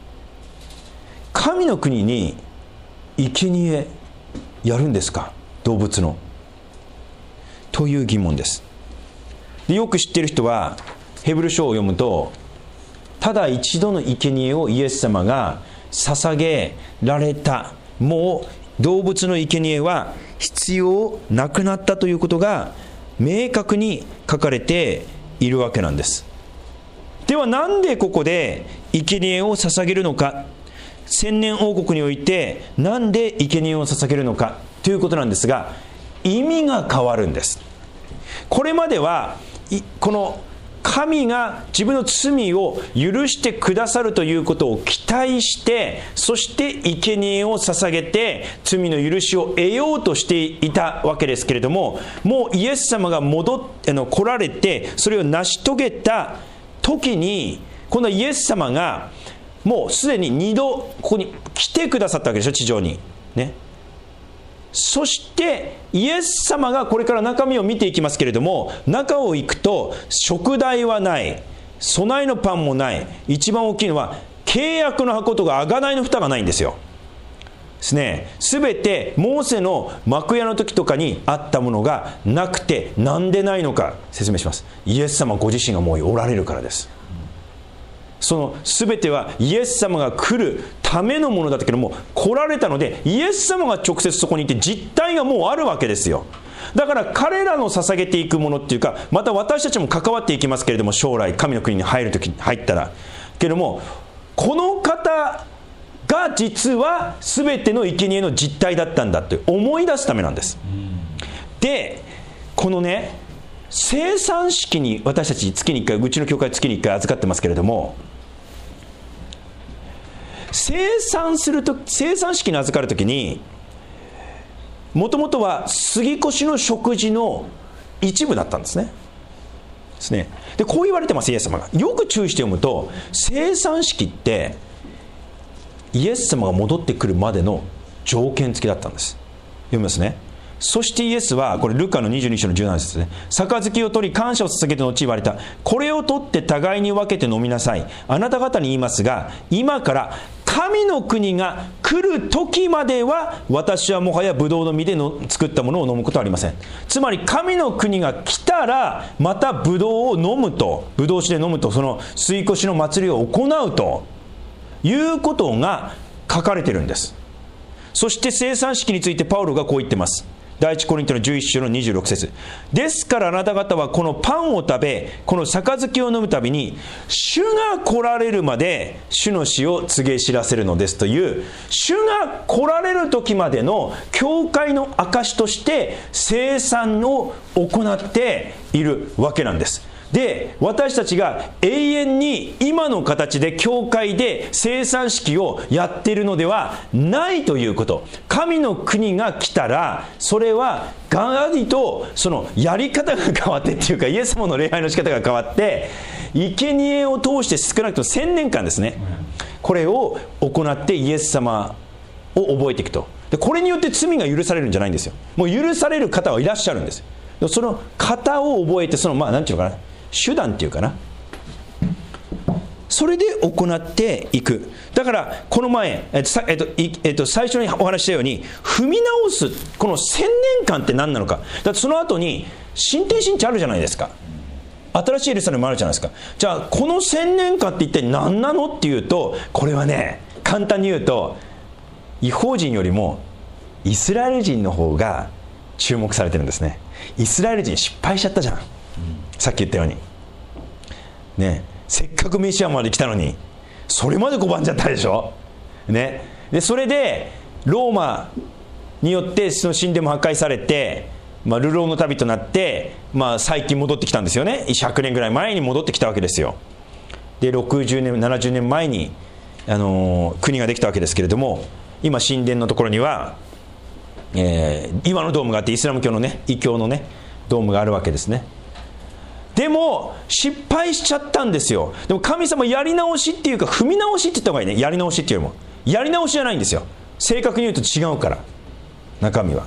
神の国に生贄やるんですか、動物の、という疑問です。でよく知っている人はヘブル書を読むと、ただ一度の生贄をイエス様が捧げられた、もう動物の生贄は必要なくなったということが明確に書かれているわけなんです。ではなんでここで生贄を捧げるのか、千年王国においてなんで生贄を捧げるのかということなんですが、意味が変わるんです。これまではこの神が自分の罪を許してくださるということを期待して、そして生贄を捧げて罪の許しを得ようとしていたわけですけれども、もうイエス様が戻っての来られてそれを成し遂げた時に、今度はイエス様がもうすでに二度ここに来てくださったわけでしょ、地上にね。そしてイエス様がこれから中身を見ていきますけれども、中を行くと食材はない、備えのパンもない、一番大きいのは契約の箱とか贖いの蓋がないんですよですね。すべてモーセの幕屋の時とかにあったものがなくて、なんでないのか説明します。イエス様ご自身がもうおられるからです。その全てはイエス様が来るためのものだったけども、来られたのでイエス様が直接そこにいて実体がもうあるわけですよ。だから彼らの捧げていくものっていうか、また私たちも関わっていきますけれども、将来神の国に入るときに入ったらけども、この方が実は全ての生贄の実体だったんだって思い出すためなんです。でこのね、生産式に私たち月にいっかい、うちの教会月にいっかい預かってますけれども、生産すると生産式に預かるときに、もともとは杉越の食事の一部だったんですね。ですね。でこう言われてます、イエス様が。よく注意して読むと、生産式ってイエス様が戻ってくるまでの条件付きだったんです。読みますね。そしてイエスは、これルカのにじゅうに章のじゅうなな節ですね。杯を取り感謝を捧げて後言われた。これを取って互いに分けて飲みなさい。あなた方に言いますが、今から神の国が来る時までは私はもはやブドウの実での作ったものを飲むことはありません。つまり神の国が来たらまたブドウを飲むと、ブドウ酒で飲むと、その吸い越しの祭りを行うということが書かれているんです。そして生産式についてパウロがこう言ってます。 第一コリントのじゅういっ章のにじゅうろく節。ですからあなた方はこのパンを食べ、この杯を飲むたびに、主が来られるまで主の死を告げ知らせるのですという、主が来られる時までの教会の証として聖餐を行っているわけなんです。で、私たちが永遠に今の形で教会で聖餐式をやっているのではないということ。神の国が来たら、それはがらりとそのやり方が変わってっていうか、イエス様の礼拝の仕方が変わって、生贄を通して少なくともせんねんかんですね、これを行ってイエス様を覚えていくと。で、これによって罪が許されるんじゃないんですよ。もう許される方はいらっしゃるんです。その型を覚えて、そのまあ何ていうのかな、手段っていうかな、それで行っていく。だからこの前、えっとえっとえっと、最初にお話したように、踏み直すこのせんねんかんって何なのか。だってその後に新天新地あるじゃないですか。新しいエルサレムもあるじゃないですか。じゃあこのせんねんかんって一体何なのっていうと、これはね、簡単に言うと、異邦人よりもイスラエル人の方が注目されてるんですね。イスラエル人失敗しちゃったじゃん、さっき言ったようにね。せっかくメシアまで来たのにそれまで拒んじゃったでしょ、ね、でそれでローマによってその神殿も破壊されて、まあ、流浪の旅となって、まあ、最近戻ってきたんですよね。ひゃくねんぐらい前に戻ってきたわけですよ。でろくじゅうねんななじゅうねんまえに、あのー、国ができたわけですけれども、今神殿のところには、えー、岩のドームがあって、イスラム教のね、異教のねドームがあるわけですね。でも失敗しちゃったんですよ。でも神様やり直しっていうか、踏み直しって言った方がいいね。やり直しっていうよりもやり直しじゃないんですよ。正確に言うと違うから、中身は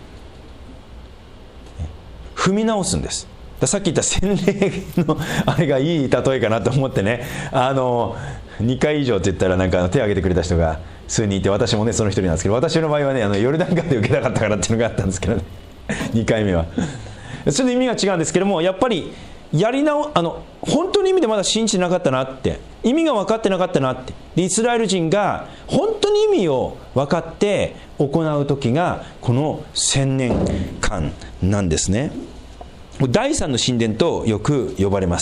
踏み直すんです。ださっき言った洗礼のあれがいい例えかなと思ってね、あのにかい以上って言ったらなんか手を挙げてくれた人が数人いて、私もねその一人なんですけど、私の場合はね、あのヨルダン川で受けたかったからっていうのがあったんですけどねにかいめはそれで意味が違うんですけども、やっぱりやり直あの本当の意味でまだ信じてなかったなって、意味が分かってなかったなって。でイスラエル人が本当に意味を分かって行う時がこのせんねんかんなんですね。第三の神殿とよく呼ばれます。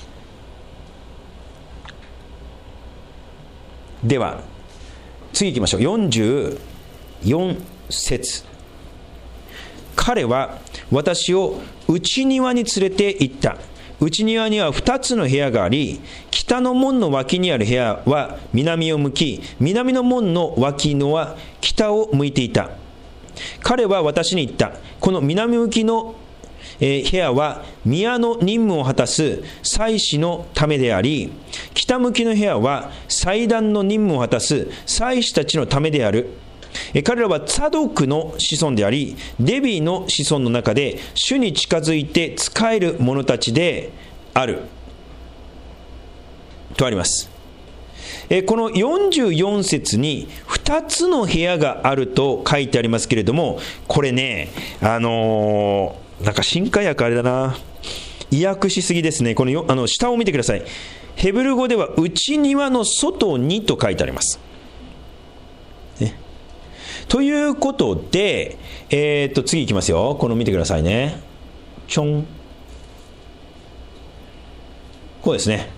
では次行きましょう。よんじゅうよん節。彼は私を内庭に連れて行った。内庭には二つの部屋があり、北の門の脇にある部屋は南を向き、南の門の脇のは北を向いていた。彼は私に言った。この南向きのえー、部屋は宮の任務を果たす祭司のためであり、北向きの部屋は祭壇の任務を果たす祭司たちのためである。えー、彼らはツァドクの子孫であり、レビの子孫の中で主に近づいて仕える者たちであるとあります。えー、このよんじゅうよん節にふたつの部屋があると書いてありますけれども、これね、あのーなんか新海訳あれだな、意訳しすぎですね。このよあの下を見てください。ヘブル語では内庭の外にと書いてあります、ね、ということで、えー、っと次いきますよ。この見てくださいね。ちょん、こうですね。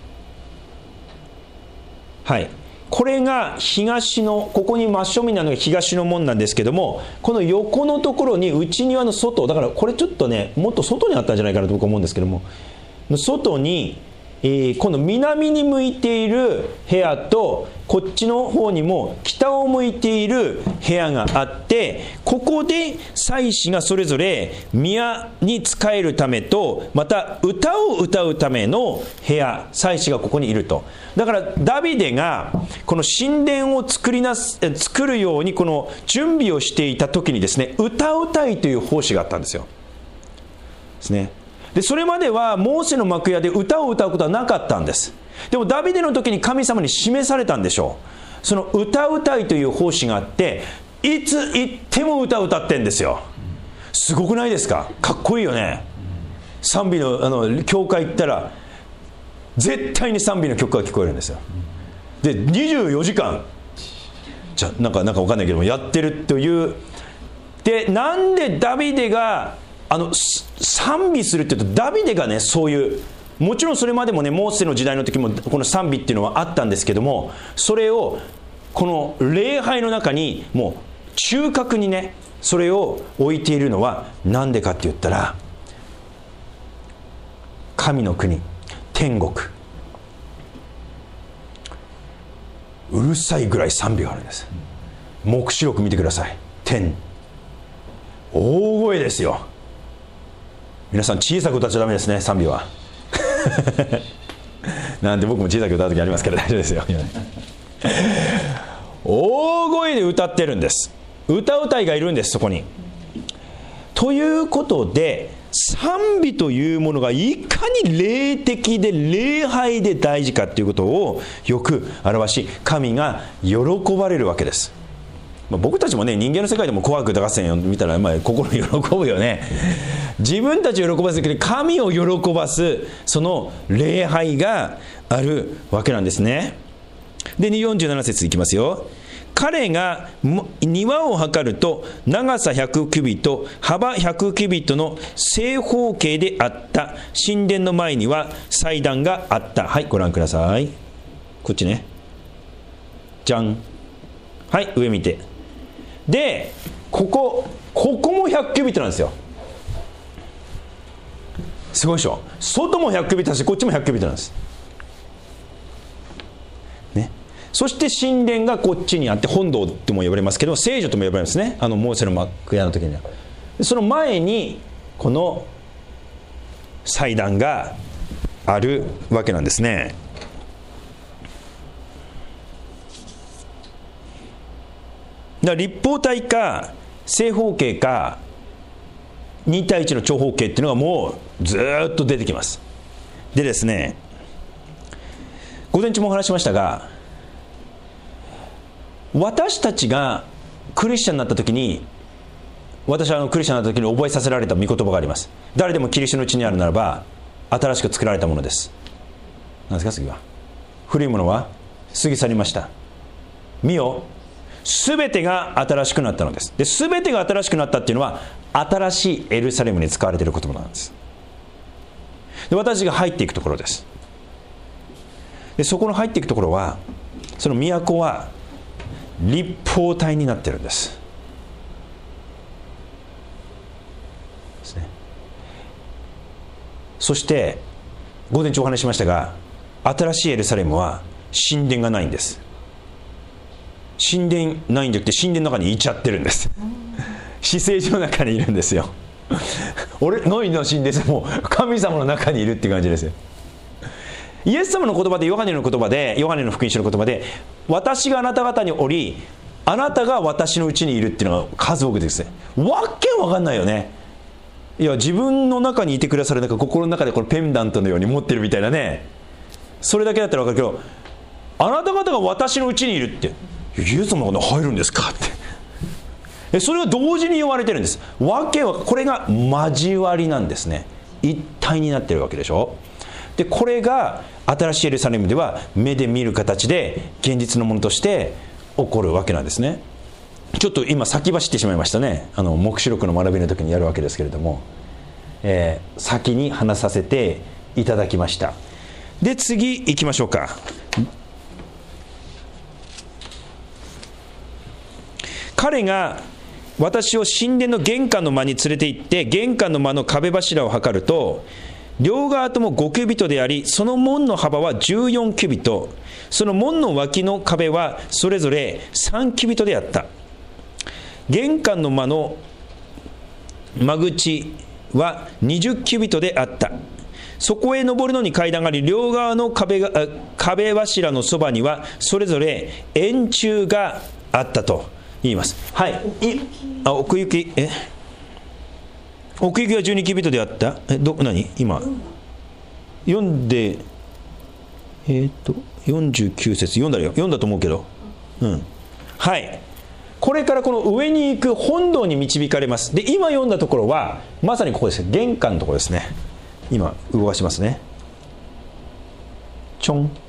はい、これが東の、ここに真正面になるのが東の門なんですけども、この横のところに内庭の外、だからこれちょっとね、もっと外にあったんじゃないかなと僕は思うんですけども、外に、えー、今度南に向いている部屋と、こっちの方にも北を向いている部屋があって、ここで祭司がそれぞれ宮に仕えるためと、また歌を歌うための部屋、祭司がここにいると。だからダビデがこの神殿を作りなす作るようにこの準備をしていた時にですね、歌うたいという奉仕があったんですよ。ですね。でそれまではモーセの幕屋で歌を歌うことはなかったんです。でもダビデの時に神様に示されたんでしょう。その歌うたいという奉仕があって、いつ行っても歌を歌ってんですよ。すごくないですか。かっこいいよね。賛美の、あの教会行ったら絶対に賛美の曲が聞こえるんですよ。でにじゅうよじかんじゃなんかなんか分かんないけどもやってるというでなんでダビデがあの賛美するっていうと、ダビデがねそういう、もちろんそれまでもねモーセの時代の時もこの賛美っていうのはあったんですけども、それをこの礼拝の中にもう中核にねそれを置いているのは何でかって言ったら、神の国、天国、うるさいぐらい賛美があるんです。黙示録見てください。天、大声ですよ。皆さん小さく歌っちゃダメですね、賛美はなんて僕も小さく歌う時ありますから大丈夫ですよ大声で歌ってるんです。歌うたいがいるんです、そこに。ということで、賛美というものがいかに霊的で礼拝で大事かということをよく表し、神が喜ばれるわけです。まあ、僕たちもね、人間の世界でも紅白歌合戦を見たら、まあ、心喜ぶよね。自分たちを喜ばせるけど神を喜ばすその礼拝があるわけなんですね。でよんじゅうなな節いきますよ。彼が庭を測ると長さひゃくキュビット、幅ひゃくキュビットの正方形であった。神殿の前には祭壇があった。はい、ご覧ください。こっちね。じゃん。はい、上見て。で、ここ、ここもひゃくキュビットなんですよ。すごいでしょ。外もひゃくキュビットだし、こっちもひゃくキュビットなんです。ね。そして神殿がこっちにあって、本堂とも呼ばれますけど、聖女とも呼ばれますね。あのモーセの幕屋の時には。その前にこの祭壇があるわけなんですね。だから立方体か正方形かに対いちの長方形っていうのがもうずっと出てきます。でですね、午前中もお話しましたが、私たちがクリスチャンになった時に、私はあのクリスチャンになった時に覚えさせられた御言葉があります。誰でもキリストのうちにあるならば新しく作られたものです。何ですか、次は。古いものは過ぎ去りました。見よ、すべてが新しくなったのです。で、すべてが新しくなったっていうのは新しいエルサレムに使われている言葉なんです。で、私が入っていくところです。で、そこの入っていくところは、その都は立方体になっているんです。ですね。そして午前中お話ししましたが、新しいエルサレムは神殿がないんです。神殿ないんじゃなくて神殿の中にいちゃってるんです。至聖所の中にいるんですよ。俺のいの神殿でもう神様の中にいるっていう感じですよ。イエス様の言葉で、ヨハネの言葉で、ヨハネの福音書の言葉で、私があなた方におり、あなたが私のうちにいるっていうのが数多くですね。わけわかんないよね。いや、自分の中にいてくださる、なんか心の中でこれペンダントのように持ってるみたいなね。それだけだったらわかるけど、あなた方が私のうちにいるって、イエス様が入るんですかって。それが同時に言われてるんです。わけは、これが交わりなんですね。一体になってるわけでしょ。で、これが新しいエルサレムでは目で見る形で現実のものとして起こるわけなんですね。ちょっと今先走ってしまいましたね。あの黙示録の学びの時にやるわけですけれども、えー、先に話させていただきました。で、次行きましょうか。彼が私を神殿の玄関の間に連れて行って、玄関の間の壁柱を測ると、両側ともごキュビットであり、その門の幅はじゅうよんキュビット、その門の脇の壁はそれぞれさんキュビットであった。玄関の間の間口はにじゅうキュビットであった。そこへ登るのに階段があり、両側の壁が、壁柱のそばにはそれぞれ円柱があったと言います。はい。いあ奥行きえ奥行きはじゅうにキュビットであった。えど何今読んで、えー、っとよんじゅうきゅう節読んだよ。読んだと思うけど、うん、はい。これからこの上に行く本堂に導かれます。で、今読んだところはまさにここです。玄関のところですね。今動かしますね。ちょん、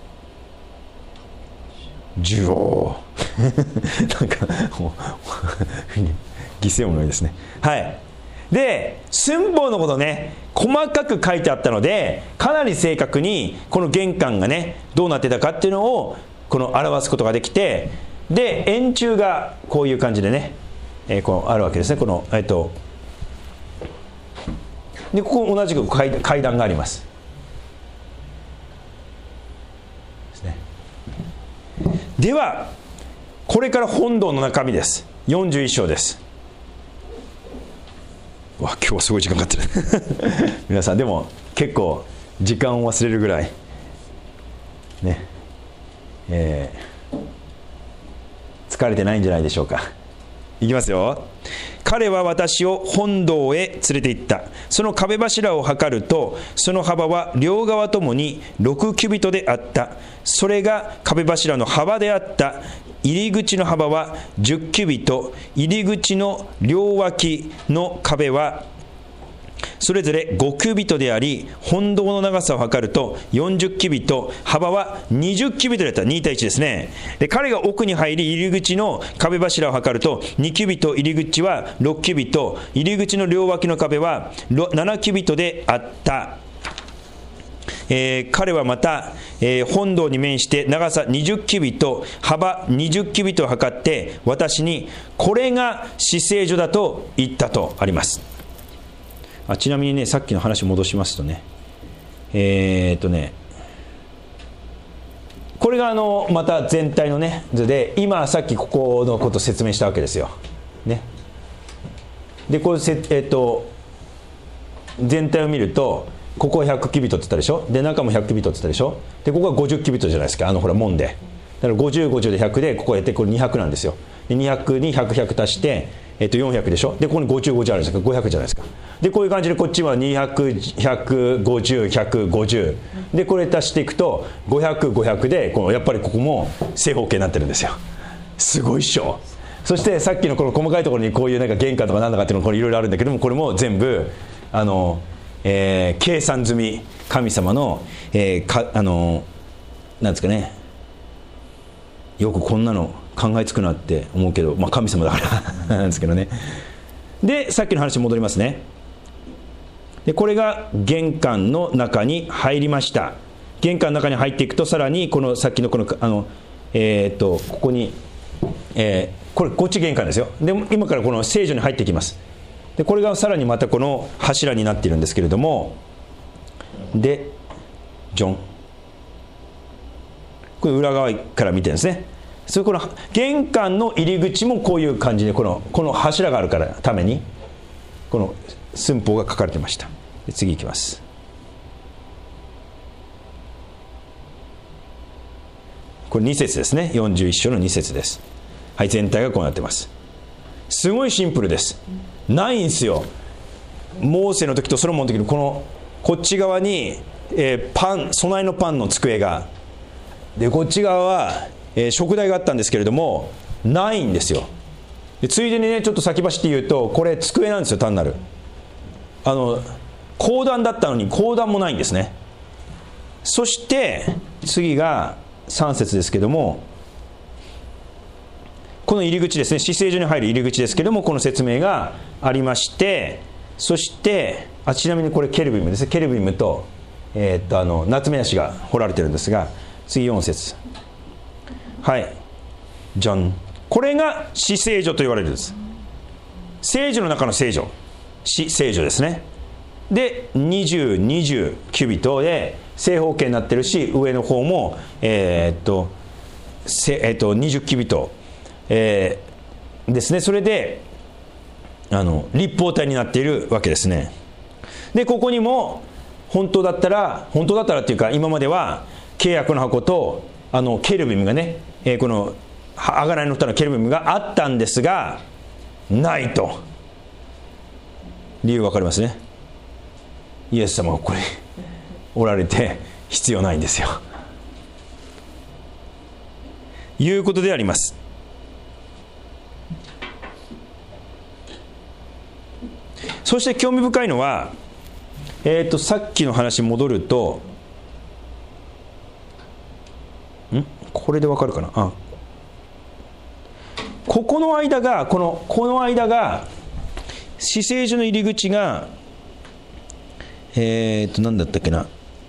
じゅおーなんかもう犠牲ものですね。はい。で寸法のことね細かく書いてあったので、かなり正確にこの玄関がねどうなってたかっていうのをこの表すことができて、で円柱がこういう感じでね、えー、こうあるわけですね。このえっとでここ同じく階段がありますですね。ではこれから本堂の中身です。よんじゅういっ章です。わ、今日はすごい時間かかってる皆さんでも結構時間を忘れるぐらいね、えー、疲れてないんじゃないでしょうか。いきますよ。彼は私を本堂へ連れて行った。その壁柱を測ると、その幅は両側ともにろくキュビトであった。それが壁柱の幅であった。入り口の幅はじゅっキュビト、入り口の両脇の壁はそれぞれごキュビトであり、本堂の長さを測るとよんじゅっキュビト、幅はにじゅっキュビトであった。に対いちですね。で彼が奥に入り、入り口の壁柱を測るとにキュビト、入り口はろくキュビト、入り口の両脇の壁はななキュビトであった。えー、彼はまた、えー、本堂に面して長さにじゅっキュビト、幅にじゅっキュビトを測って私にこれが至聖所だと言ったとあります。あちなみにね、さっきの話を戻しますとね、えー、っとねこれがあのまた全体のね図で、今さっきここのことを説明したわけですよ、ね、でこれせ、えー、っと全体を見るとここはひゃくキュビトって言ったでしょ。で中もひゃくキュビトって言ったでしょ。でここはごじゅっキュビトじゃないですか、あのほら門で。だからごじゅう、ごじゅうでひゃくで、ここやってこれにひゃくなんですよ。でにひゃくにひゃく、ひゃく足して、えっとよんひゃくでしょ。でここにごじゅう、ごじゅうあるんですからごひゃくじゃないですか。でこういう感じでこっちはにひゃく、ひゃくごじゅう、ひゃくごじゅうでこれ足していくとごひゃく、ごひゃくでこのやっぱりここも正方形になってるんですよ。すごいっしょ。そしてさっきのこの細かいところにこういうなんか玄関とかなんだかっていうのこれいろいろあるんだけども、これも全部あの、えー、計算済み神様の、えー、かあのなんですかね、よくこんなの考えつくなって思うけど、まあ神様だからなんですけどね。でさっきの話に戻りますね。でこれが玄関の中に入りました。玄関の中に入っていくと、さらにこのさっきのこのあのえー、っとここに、えー、これこっち玄関ですよ。で今からこの聖所に入っていきます。でこれがさらにまたこの柱になっているんですけれども、でジョンこれ裏側から見てるんですね。それこの玄関の入り口もこういう感じでこのこの柱があるからためにこの寸法が書かれてました。で次いきます。これに節ですね。よんじゅういっ章のに節です。はい、全体がこうなってます。すごいシンプルです。ないんですよ。モーセの時とソロモンの時のこのこっち側に、えー、パン備えのパンの机がで、こっち側は、えー、食台があったんですけれどもないんですよ。でついでにねちょっと先走って言うと、これ机なんですよ。単なるあの講談だったのに講談もないんですね。そして次がさん節ですけども、この入り口ですね、至聖所に入る入り口ですけども、この説明がありまして、そしてあちなみにこれケルビムですね。ケルビムと、えー、っとあの夏目足が彫られてるんですが、次よん節、はいじゃん、これが至聖所と言われるんです。聖所の中の聖所、至聖所ですね。でにじゅう、にじゅうキュビトで正方形になってるし、上の方もえー、っとせ、えー、っとにじゅうキュビト、えー、ですね。それであの立方体になっているわけですね。でここにも本当だったら本当だったらっていうか、今までは契約の箱とあのケルビムがね、えー、この贖いの蓋のケルビムがあったんですが、ないと。理由分かりますね。イエス様がここにおられて必要ないんですよ、いうことであります。そして興味深いのは、えーとさっきの話に戻ると、んこれでわかるかなあ、 ここの間がこのこの間が至聖所の入り口がえー、っと何だったっけな、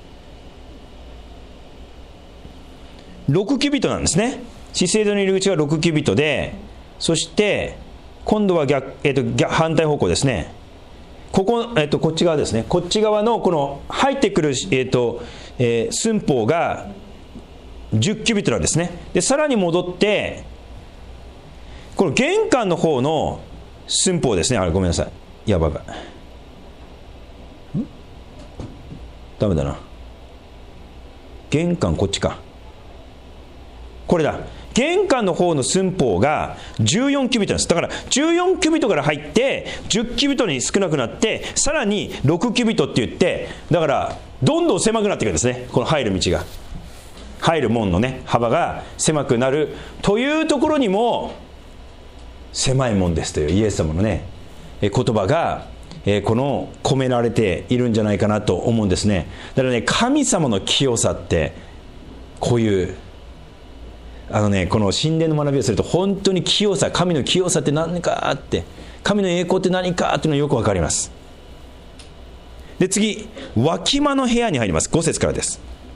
ろくキュビットなんですね。至聖所の入り口がろくキュビットで、そして今度は逆、えー、っと逆反対方向ですね。ここ、えー、っとこっち側ですね。こっち側のこの入ってくる、えーっとえー、寸法がじゅっキュビットなんですね。でさらに戻ってこの玄関の方の寸法ですね。あれごめんなさい、やばいやばい、んダメだな。玄関こっちか、これだ。玄関の方の寸法がじゅうよんキュビットなんです。だからじゅうよんキュビットから入ってじゅっキュビットに少なくなって、さらにろくキュビットって言って、だからどんどん狭くなっていくんですね。この入る道が、入る門のね幅が狭くなるというところにも狭いもんですというイエス様のね言葉がこの込められているんじゃないかなと思うんですね。だからね、神様の清さってこういうあのねこの神殿の学びをすると本当に清さ、神の清さって何かあって、神の栄光って何かっていうのがよくわかります。で次、脇間の部屋に入ります。ご節からです。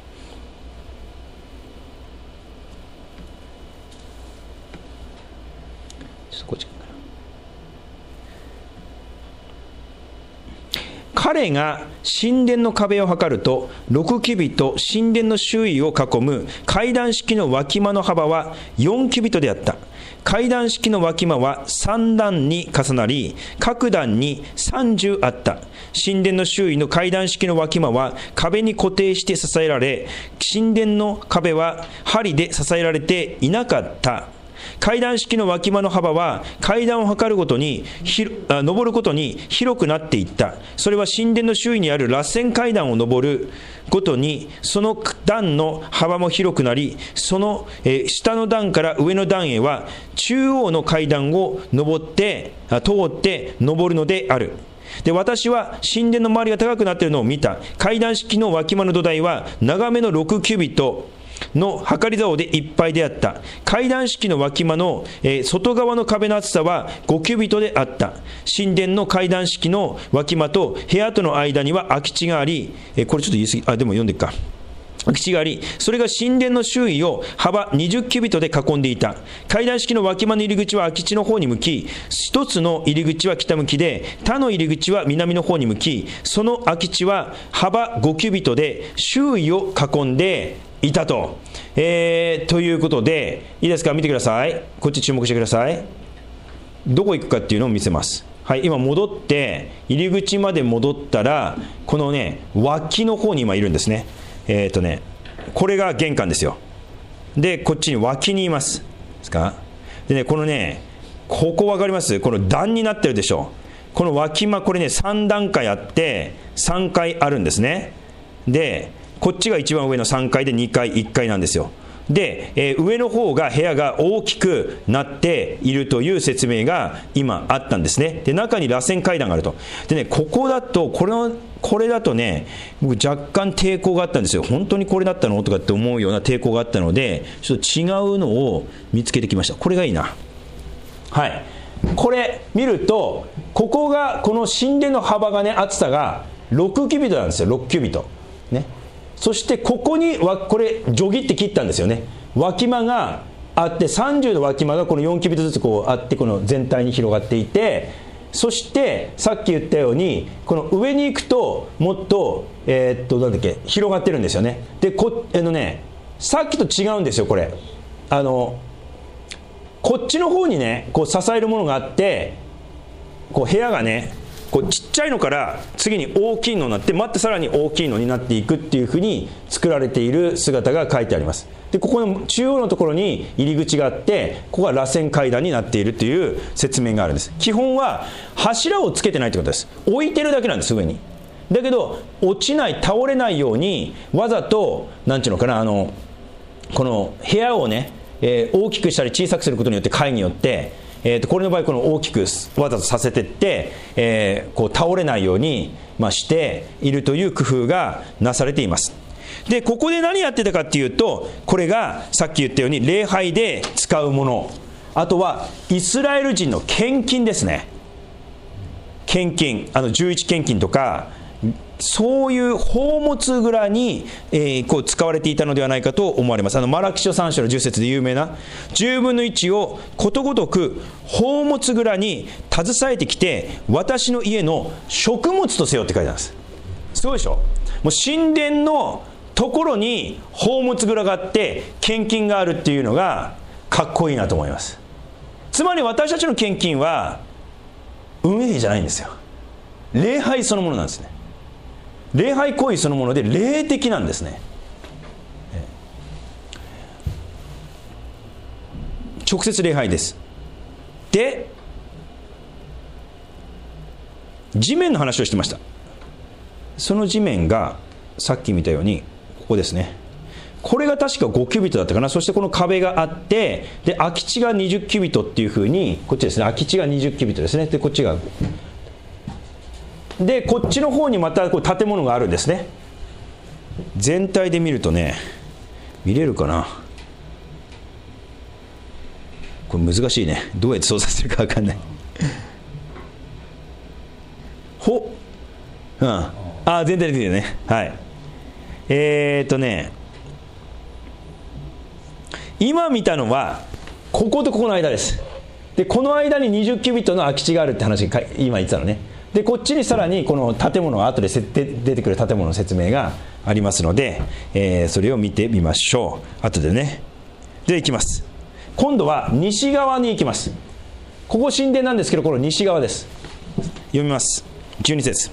彼が神殿の壁を測るとろくキュビット、神殿の周囲を囲む階段式の脇間の幅はよんキュビットであった。階段式の脇間はさん段に重なり、各段にさんじゅうあった。神殿の周囲の階段式の脇間は壁に固定して支えられ、神殿の壁は針で支えられていなかった。階段式の脇間の幅は階段を測るごとにひあ登ることに広くなっていった。それは神殿の周囲にある螺旋階段を登るごとにその段の幅も広くなり、その、えー、下の段から上の段へは中央の階段を登って通って登るのである。で私は神殿の周りが高くなっているのを見た。階段式の脇間の土台は長めのろくキュビットの測り竿でいっぱいであった。階段式の脇間の、えー、外側の壁の厚さはごキュビットであった。神殿の階段式の脇間と部屋との間には空き地があり、えー、これちょっと言い過ぎ、あでも読んでいくか。空き地があり、それが神殿の周囲を幅にじゅっキュビットで囲んでいた。階段式の脇間の入り口は空き地の方に向き、一つの入り口は北向きで、他の入り口は南の方に向き、その空き地は幅ごキュビットで周囲を囲んでいたと、えー、ということで、いいですか、見てください。こっち注目してください。どこ行くかっていうのを見せます。はい、今戻って入り口まで戻ったら、このね脇の方に今いるんですね。えっとねこれが玄関ですよ。でこっちに脇にいますですか。でねこのねここ分かります？この段になってるでしょ。この脇間、これねさん段階あってさんかいあるんですね。でこっちが一番上のさんかいでにかいいっかいなんですよ。で、えー、上の方が部屋が大きくなっているという説明が今あったんですね。で中に螺旋階段があると。でねここだとこれのこれだとね僕若干抵抗があったんですよ。本当にこれだったのとかって思うような抵抗があったので、ちょっと違うのを見つけてきました。これがいいな。はい、これ見るとここがこの神殿の幅がね厚さがろくキュビットなんですよ。ろくキュビットね。そしてここにこれジョギって切ったんですよね。脇間があってさんじゅうの脇間がこのよんキュビットずつこうあって、この全体に広がっていて、そしてさっき言ったようにこの上に行くともっとえー、っとなんだっけ広がってるんですよね。でこあのねさっきと違うんですよ。これあのこっちの方にねこう支えるものがあって、こう部屋がねこうちっちゃいのから次に大きいのになって、またさらに大きいのになっていくっていうふうに作られている姿が書いてあります。でここの中央のところに入り口があって、ここが螺旋階段になっているという説明があるんです。基本は柱をつけてないということです。置いてるだけなんです。上にだけど落ちない、倒れないようにわざとなんていうのかな、あのこの部屋をね、えー、大きくしたり小さくすることによって階によってえー、とこれの場合この大きくわざとさせていって、えー、こう倒れないように、まあ、しているという工夫がなされています。でここで何やってたかっていうと、これがさっき言ったように礼拝で使うものあとはイスラエル人の献金ですね。献金、あの十一献金とか、そういう宝物蔵に、えー、こう使われていたのではないかと思われます。あのマラキ書さん章のじゅっ節で有名なじゅうぶんのいちをことごとく宝物蔵に携えてきて、私の家の食物とせよって書いてあるんです。すごいでしょ。もう神殿のところに宝物蔵があって献金があるっていうのがかっこいいなと思います。つまり私たちの献金は運営費じゃないんですよ。礼拝そのものなんですね。礼拝行為そのもので霊的なんですね。直接礼拝です。で、地面の話をしてました。その地面がさっき見たようにここですね。これが確かごキュビットだったかな。そしてこの壁があって、で空き地がにじゅうキュビットっていうふうに、こっちですね、空き地がにじゅうキュビットですね。でこっちがでこっちの方にまたこう建物があるんですね。全体で見るとね、見れるかな。これ難しいね。どうやって操作するか分かんない。ほ、うん、あ、全体で見るね。はい。えーっとね、今見たのはこことここの間です。でこの間ににじゅうキュビットの空き地があるって話が今言ってたのね。でこっちにさらにこの建物が後で出てくる建物の説明がありますので、えー、それを見てみましょう。後でね。でいきます。今度は西側に行きます。ここ神殿なんですけど、この西側です。読みます。じゅうに節。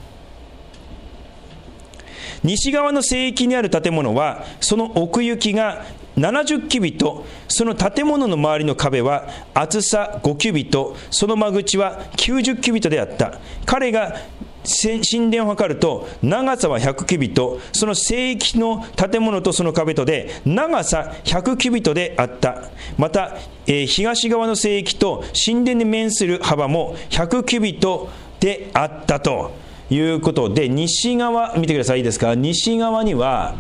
西側の聖域にある建物はその奥行きがななじゅうキュビット、その建物の周りの壁は厚さごキュビット、その間口はきゅうじゅうキュビットであった。彼が神殿を測ると長さはひゃくキュビット、その聖域の建物とその壁とで長さひゃくキュビットであった。また、えー、東側の聖域と神殿に面する幅もひゃくキュビットであったということで、西側見てください。いいですか。西側には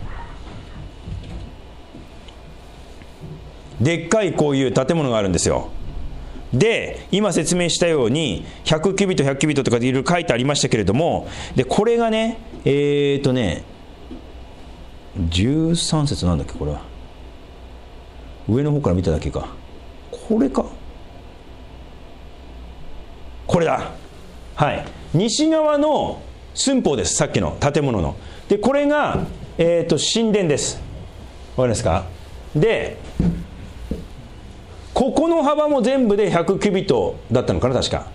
でっかいこういう建物があるんですよ。で今説明したようにひゃくキュビットひゃくキュビットとかでいろいろ書いてありましたけれども、でこれがねえーとねじゅうさん節なんだっけ。これは上の方から見ただけか。これか、これだ。はい、西側の寸法です。さっきの建物の。でこれが、えーと神殿です。わかりますか。でここの幅も全部でひゃくキュビットだったのかな確か。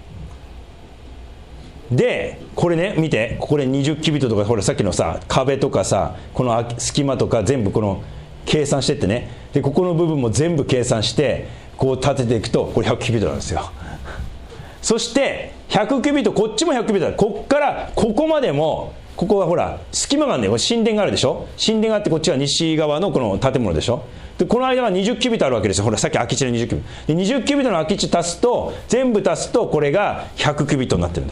でこれね見て、ここでにじゅうキュビットとか、ほらさっきのさ壁とかさ、この隙間とか全部この計算してってね。でここの部分も全部計算してこう立てていくと、これひゃくキュビットなんですよ。そしてひゃくキュビット、こっちもひゃくキュビットだ。こっからここまでも、ここはほら隙間があるんだよ。神殿があるでしょ。神殿があって、こっちは西側のこの建物でしょ。でこの間がにじゅうキュビットあるわけですよ。ほらさっき空き地のにじゅうキュビットで、にじゅうキュビットの空き地足すと、全部足すとこれがひゃくキュビットになってるんです。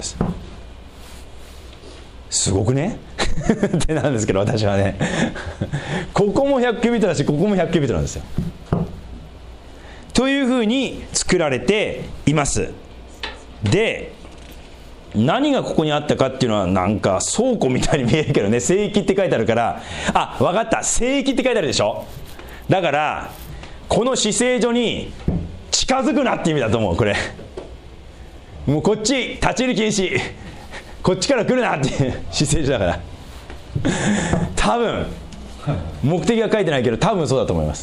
すごくねってなんですけど、私はねここもひゃくキュビットだし、ここもひゃくキュビットなんですよ。というふうに作られています。で何がここにあったかっていうのは、なんか倉庫みたいに見えるけどね、聖域って書いてあるから、あ、分かった、聖域って書いてあるでしょ。だからこの至聖所に近づくなって意味だと思う。これもうこっち立ち入り禁止、こっちから来るなっていう至聖所だから多分目的は書いてないけど、多分そうだと思います。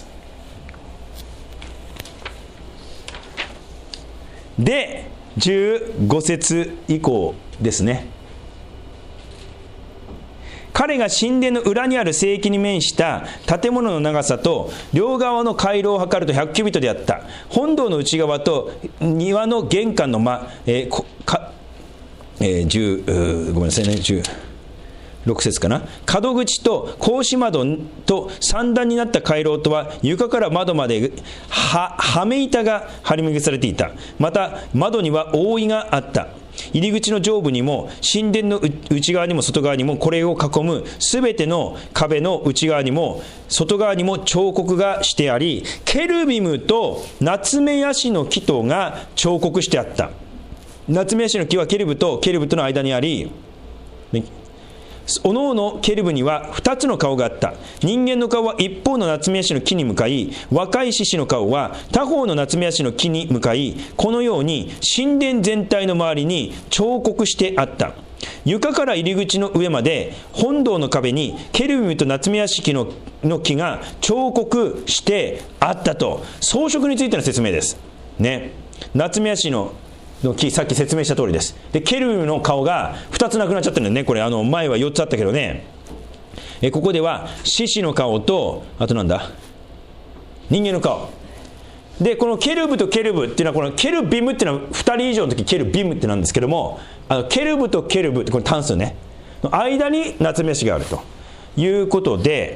でじゅうご節以降ですね。彼が神殿の裏にある聖域に面した建物の長さと両側の回廊を測るとひゃくキュビットであった。本堂の内側と庭の玄関の間、えーかえー、じゅうごめんなさいね、じゅうろく節かな。角口と格子窓と三段になった回廊とは床から窓までははめ板が張り巡らされていた。また窓には覆いがあった。入り口の上部にも神殿の内側にも外側にもこれを囲むすべての壁の内側にも外側にも彫刻がしてあり、ケルビムとナツメヤシの木とが彫刻してあった。ナツメヤシの木はケルブとケルブとの間にあり、おのおのケルブにはふたつの顔があった。人間の顔は一方のナツメヤシの木に向かい、若い獅子の顔は他方のナツメヤシの木に向かい、このように神殿全体の周りに彫刻してあった。床から入り口の上まで本堂の壁にケルビムとナツメヤシのの木が彫刻してあったと。装飾についての説明ですね。ナツメヤシのの木、さっき説明した通りです。でケルビムの顔がふたつなくなっちゃってるんだよね。これあの前はよっつあったけどね、えここでは獅子の顔と、あとなんだ、人間の顔で、このケルブとケルブっていうのは、このケルビムっていうのはふたり以上の時ケルビムってなんですけども、あのケルブとケルブってこれ単数ねの間にナツメヤシがあるということで、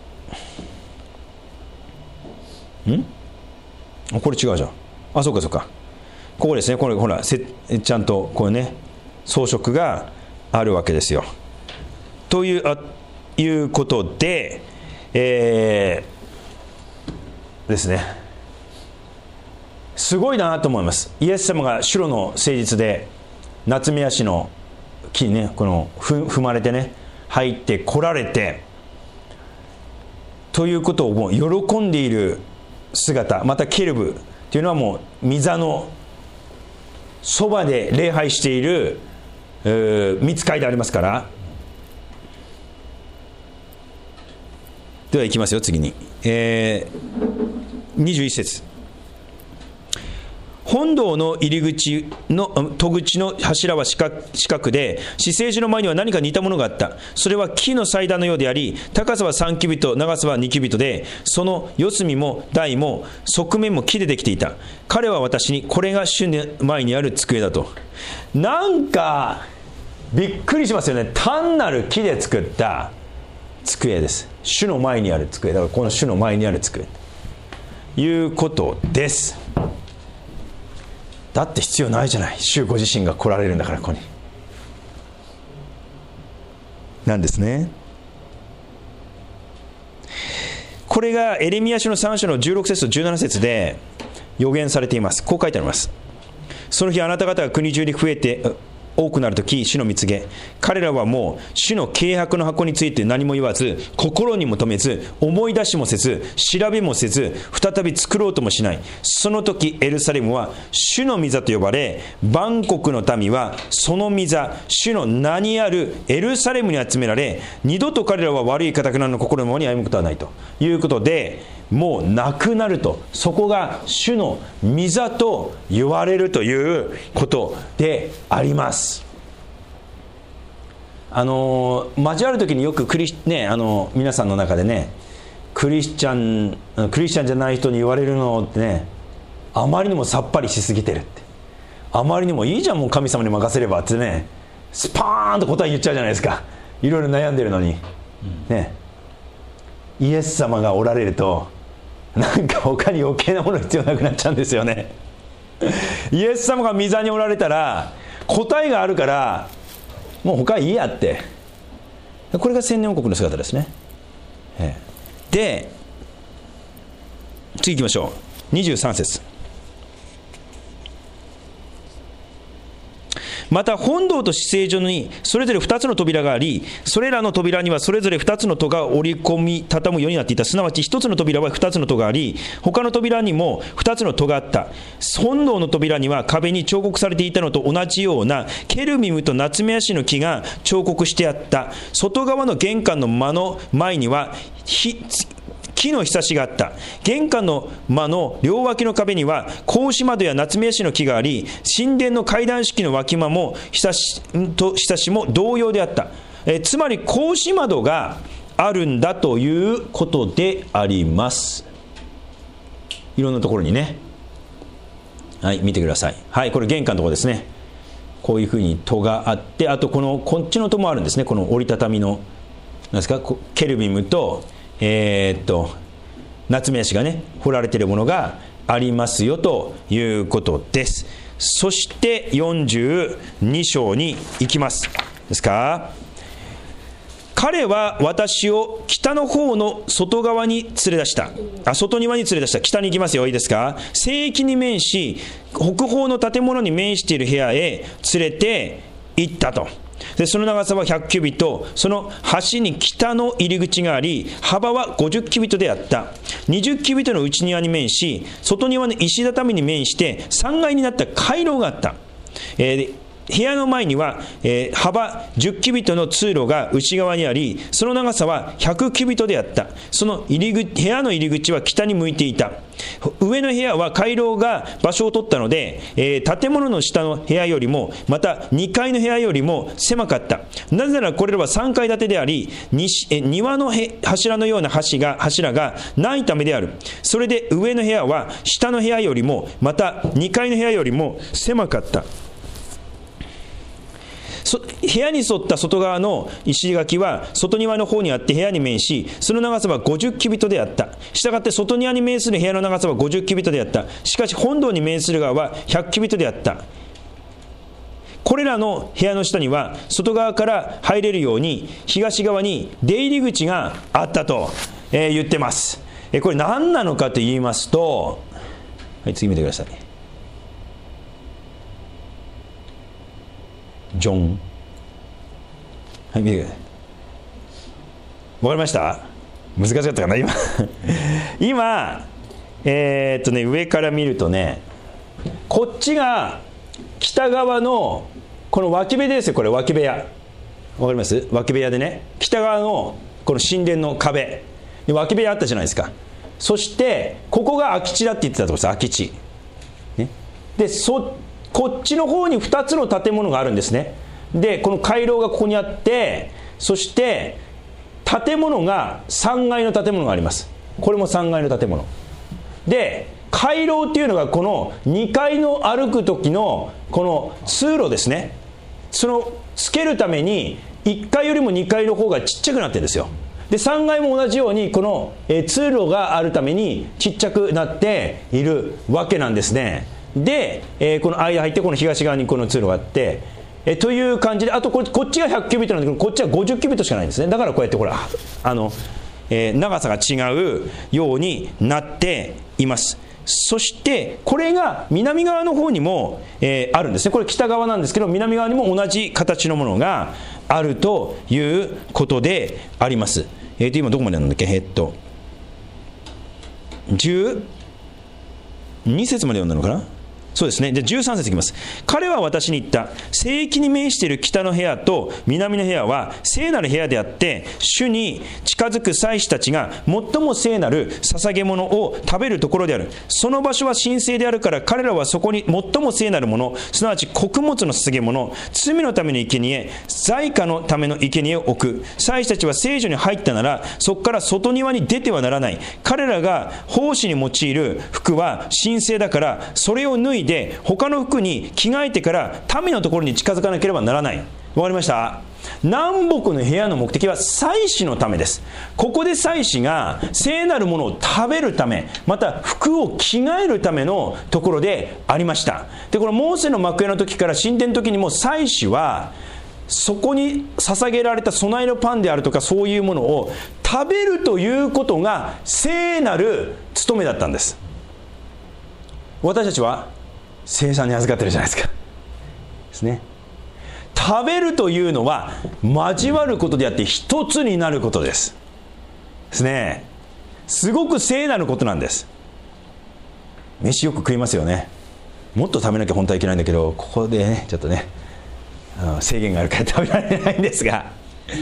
んこれ違うじゃん。あ、そうかそうか、ここですね。これほらせちゃんとこうね装飾があるわけですよ。というあいうことで、えー、ですね。すごいなと思います。イエス様が白の誠実でナツメヤシの木にねこのふ踏まれてね入って来られてということをもう喜んでいる姿、またケルブというのはもう御座のそばで礼拝している御使いでありますから。ではいきますよ、次に、えー、にじゅういっ節。本堂の入り口の戸口の柱は四角で、至聖所の前には何か似たものがあった。それは木の祭壇のようであり、高さはさんキュビット、長さはにキュビットで、その四隅も台も側面も木でできていた。彼は私に、これが主の前にある机だと。なんかびっくりしますよね。単なる木で作った机です。主の前にある机だから、この主の前にある机ということです。だって必要ないじゃない、主ご自身が来られるんだから。ここになんですね。これがエレミヤ書のさん章のじゅうろく節とじゅうなな節で予言されています。こう書いてあります。その日あなた方が国中に増えて多くなるとき、主の蜜げ、彼らはもう主の契約の箱について何も言わず、心にも留めず、思い出しもせず、調べもせず、再び作ろうともしない。その時エルサレムは主の御座と呼ばれ、万国の民はその御座、主の名にあるエルサレムに集められ、二度と彼らは悪い堅くなの心のままに歩むことはないということで、もうなくなると。そこが主の御座と言われるということであります。あの交わる時によくクリス、ね、あの皆さんの中でね、クリスチャンクリスチャンじゃない人に言われるのってね、あまりにもさっぱりしすぎてるって、あまりにもいいじゃんもう神様に任せればってね、スパーンと答え言っちゃうじゃないですか。いろいろ悩んでるのに、うん、ね、イエス様がおられるとなんか他に余計なもの必要なくなっちゃうんですよね。イエス様が御座におられたら答えがあるから、もう他いいやって。これが千年王国の姿ですね。で次行きましょう。にじゅうさん節。また本堂と至聖所にそれぞれふたつの扉があり、それらの扉にはそれぞれふたつの戸が折り込み畳むようになっていた。すなわちひとつの扉はふたつの戸があり、他の扉にもふたつの戸があった。本堂の扉には壁に彫刻されていたのと同じようなケルビムとナツメヤシの木が彫刻してあった。外側の玄関の間の前にはひ木のひさしがあった。玄関の間の両脇の壁には格子窓やナツメヤシの木があり、神殿の階段式の脇間もひさしとひさしも同様であった。えつまり格子窓があるんだということであります。いろんなところにね、はい、見てください。はい、これ玄関のところですね。 こういうふうに戸があって、あとこのこっちの戸もあるんですね。この折りたたみのなんですか、ケルビムとえー、っと夏目足がね彫られているものがありますよということです。そしてよんじゅうに章に行きます。ですか。彼は私を北の方の外側に連れ出した。あ、外庭に連れ出した。北に行きますよ。いいですか。西域に面し、北方の建物に面している部屋へ連れて行ったと。で、その長さはひゃくキュビット、その端に北の入り口があり、幅はごじゅっキュビットであった。にじゅっキュビットの内庭に面し、外庭の石畳に面してさんがいになった回廊があった。えー部屋の前には、えー、幅じゅっキュビットの通路が内側にあり、その長さはひゃくキュビットであった。その入り口、部屋の入り口は北に向いていた。上の部屋は回廊が場所を取ったので、えー、建物の下の部屋よりも、またにかいの部屋よりも狭かった。なぜならこれらはさんかい建てであり、西え庭の柱のような柱が、柱がないためである。それで上の部屋は下の部屋よりも、またにかいの部屋よりも狭かった。部屋に沿った外側の石垣は外庭の方にあって部屋に面し、その長さはごじゅっキュビットであった。したがって外庭に面する部屋の長さはごじゅっキュビットであった。しかし本堂に面する側はひゃくキュビットであった。これらの部屋の下には外側から入れるように東側に出入り口があったと、えー、言ってます。えー、これ何なのかと言いますと、はい、次見てください。ジョン、はい、見てください。わかりました？難しかったかな今今えー、っとね上から見るとね、こっちが北側のこの脇部屋ですよ。これ脇部屋、わかります？脇部屋でね、北側のこの神殿の壁で脇部屋あったじゃないですか。そしてここが空き地だって言ってたところです。空き地、ね、でそこっちの方にふたつの建物があるんですね。でこの回廊がここにあって、そして建物がさんがいの建物があります。これもさんがいの建物で、回廊っていうのがこのにかいの歩く時のこの通路ですね。そのつけるためにいっかいよりもにかいの方がちっちゃくなってるんですよ。でさんがいも同じようにこの、えー、通路があるためにちっちゃくなっているわけなんですね。で、えー、この間入ってこの東側にこの通路があって、えー、という感じで、あとここっちがひゃくキュビットなんだけど、こっちはごじゅっキュビットしかないんですね。だからこうやってほらあの、えー、長さが違うようになっています。そしてこれが南側の方にも、えー、あるんですね。これ北側なんですけど、南側にも同じ形のものがあるということであります。えー、と今どこまでなんだっけ、えー、っとじゅうに節まで読んだのかな。そうですね。でじゅうさん節いきます。彼は私に言った。聖域に面している北の部屋と南の部屋は聖なる部屋であって、主に近づく祭司たちが最も聖なる捧げ物を食べるところである。その場所は神聖であるから、彼らはそこに最も聖なるもの、すなわち穀物の捧げ物、罪のための生贄、罪過のための生贄を置く。祭司たちは聖所に入ったなら、そこから外庭に出てはならない。彼らが奉仕に用いる服は神聖だから、それを脱いでで他の服に着替えてから民のところに近づかなければならない。わかりました？南北の部屋の目的は祭司のためです。ここで祭司が聖なるものを食べるため、また服を着替えるためのところでありました。でこのモーセの幕屋の時から神殿の時にも、祭司はそこに捧げられた供えのパンであるとか、そういうものを食べるということが聖なる務めだったんです。私たちは聖餐に預かってるじゃないですか。ですね。食べるというのは交わることであって一つになることです。ですね。すごく聖なることなんです。飯よく食いますよね。もっと食べなきゃ本当はいけないんだけど、ここでねちょっとね制限があるから食べられないんですが、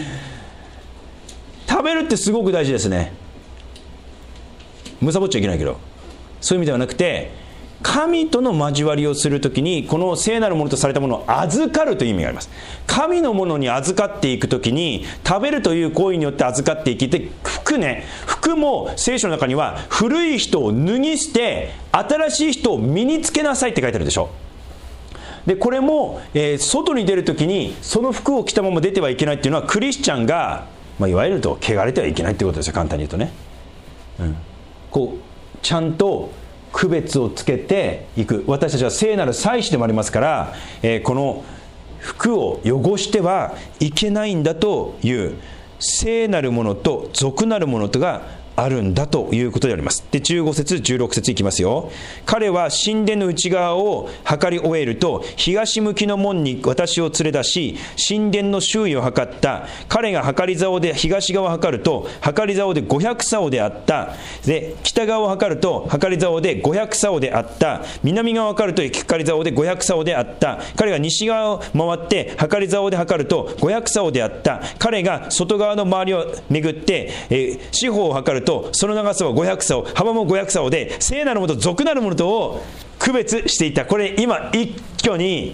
食べるってすごく大事ですね。むさぼっちゃいけないけど、そういう意味ではなくて、神との交わりをするときに、この聖なるものとされたものを預かるという意味があります。神のものに預かっていくときに、食べるという行為によって預かっていきて、服ね、服も聖書の中には古い人を脱ぎ捨て新しい人を身につけなさいって書いてあるでしょ。 でこれも、えー、外に出るときにその服を着たまま出てはいけないっていうのは、クリスチャンが、まあ、いわゆると汚れてはいけないってことですよ、簡単に言うとね、うん、こうちゃんと区別をつけていく。私たちは聖なる祭司でもありますから、えー、この服を汚してはいけないんだという、聖なるものと俗なるものとがあるんだということであります。でじゅうご節じゅうろく節いきますよ。彼は神殿の内側を測り終えると、東向きの門に私を連れ出し、神殿の周囲を測った。彼が測り竿で東側を測ると、測り竿でごひゃく竿であった。で北側を測ると、測り竿でごひゃく竿であった。南側を測ると、測り竿でごひゃく竿であった。彼が西側を回って測り竿で測るとごひゃく竿であった。彼が外側の周りを巡って、えー、四方を測ると、その長さはごひゃく竿、幅もごひゃく竿で、聖なるものと俗なるものとを区別していた。これ今一挙に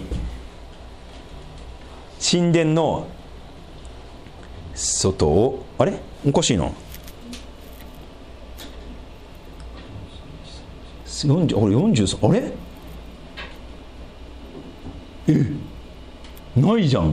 神殿の外を、あれおかしいな、よんじゅう、あれよんじゅうさん、あれえないじゃん。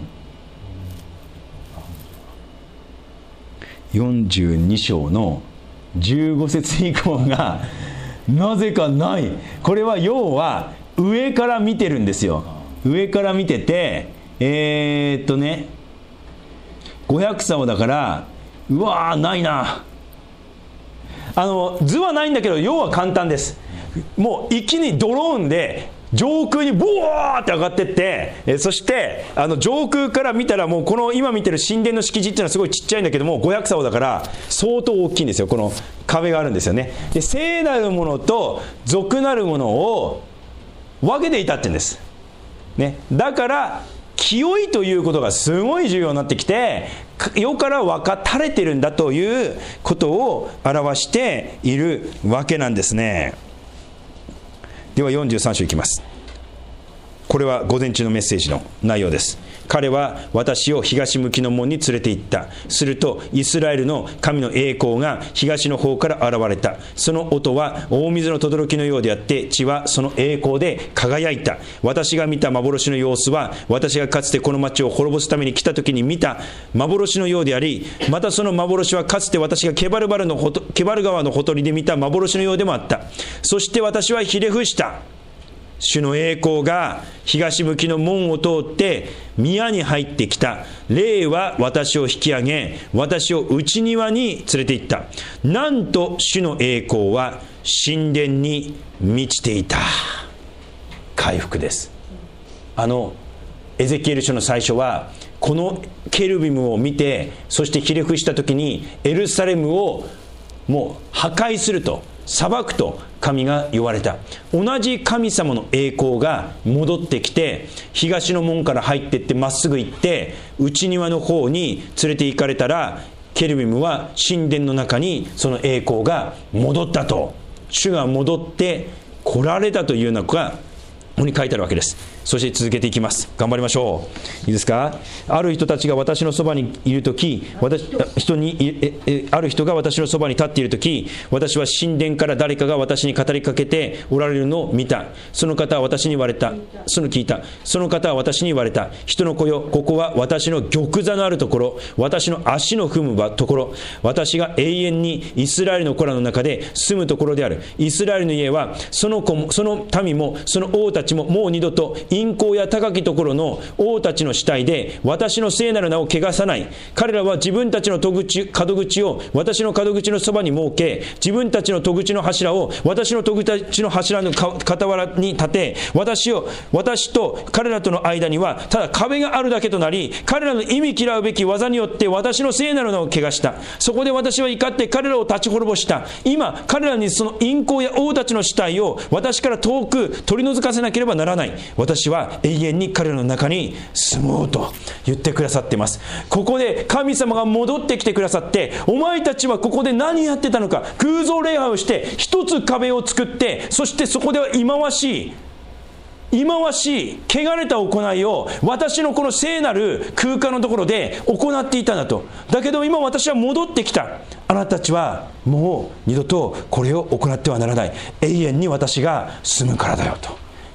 よんじゅうに章のじゅうご節以降がなぜかない。これは要は上から見てるんですよ。上から見てて、えー、っとねごひゃく竿だから、うわーないな。あの図はないんだけど、要は簡単です。もう一気にドローンで上空にボワーって上がってって、えそしてあの上空から見たら、もうこの今見てる神殿の敷地っていうのはすごいちっちゃいんだけども、ごひゃく竿だから相当大きいんですよ。この壁があるんですよね。で聖なるものと俗なるものを分けていたって言うんです、ね、だから清いということがすごい重要になってきて、世から分かたれてるんだということを表しているわけなんですね。ではよんじゅうさん章いきます。これは午前中のメッセージの内容です。彼は私を東向きの門に連れて行った。するとイスラエルの神の栄光が東の方から現れた。その音は大水の轟のようであって、地はその栄光で輝いた。私が見た幻の様子は、私がかつてこの町を滅ぼすために来た時に見た幻のようであり、またその幻はかつて私がケバルバルのほとケバル川のほとりで見た幻のようでもあった。そして私はひれ伏した。主の栄光が東向きの門を通って宮に入ってきた。霊は私を引き上げ、私を内庭に連れて行った。なんと主の栄光は神殿に満ちていた。回復です。あのエゼキエル書の最初は、このケルビムを見て、そしてひれ伏した時にエルサレムをもう破壊すると、裁くと神が言われた。同じ神様の栄光が戻ってきて、東の門から入っていってまっすぐ行って内庭の方に連れて行かれたら、ケルビムは神殿の中にその栄光が戻ったと、主が戻って来られたというようなことがここに書いてあるわけです。そして続けていきます。頑張りましょう。いいですか。ある人たちが私のそばにいるとき、私人にええある人が私のそばに立っているとき、私は神殿から誰かが私に語りかけておられるのを見た。その方は私に言われた。その聞いた。その方は私に言われた。人の子よ、ここは私の玉座のあるところ、私の足の踏むところ、私が永遠にイスラエルの子らの中で住むところである。イスラエルの家はその子もその民もその王たちももう二度と陰行や高きところの王たちの死体で私の聖なる名を汚さない。彼らは自分たちの戸口門口を私の門口のそばに設け、自分たちの戸口の柱を私の戸口の柱の傍らに立て、私を私と彼らとの間にはただ壁があるだけとなり、彼らの忌み嫌うべき技によって私の聖なる名を汚した。そこで私は怒って彼らを立ち滅ぼした。今彼らにその陰行や王たちの死体を私から遠く取り除かせなければならない。私は永遠に彼らの中に住もうと言ってくださっています。ここで神様が戻ってきてくださって、お前たちはここで何やってたのか。偶像礼拝をして一つ壁を作って、そしてそこでは忌まわしい忌まわしい汚れた行いを私のこの聖なる空間のところで行っていたんだと。だけど今私は戻ってきた。あなたたちはもう二度とこれを行ってはならない。永遠に私が住むからだよと。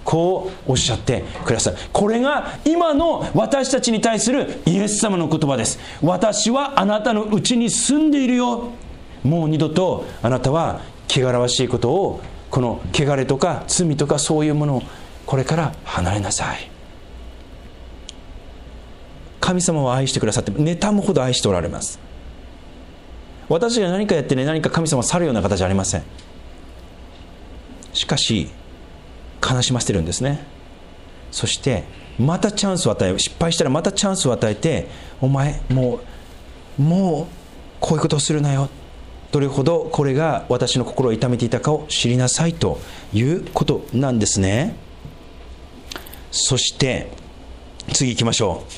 こうおっしゃってください。これが今の私たちに対するイエス様の言葉です。私はあなたのうちに住んでいるよ。もう二度とあなたは汚らわしいことを、この汚れとか罪とかそういうものをこれから離れなさい。神様を愛してくださって、妬むほど愛しておられます。私が何かやってね、何か神様を去るような形じゃありません。しかし悲しませてるんですね。そしてまたチャンスを与え、失敗したらまたチャンスを与えて、お前もうもうこういうことをするなよ、どれほどこれが私の心を痛めていたかを知りなさいということなんですね。そして次行きましょう。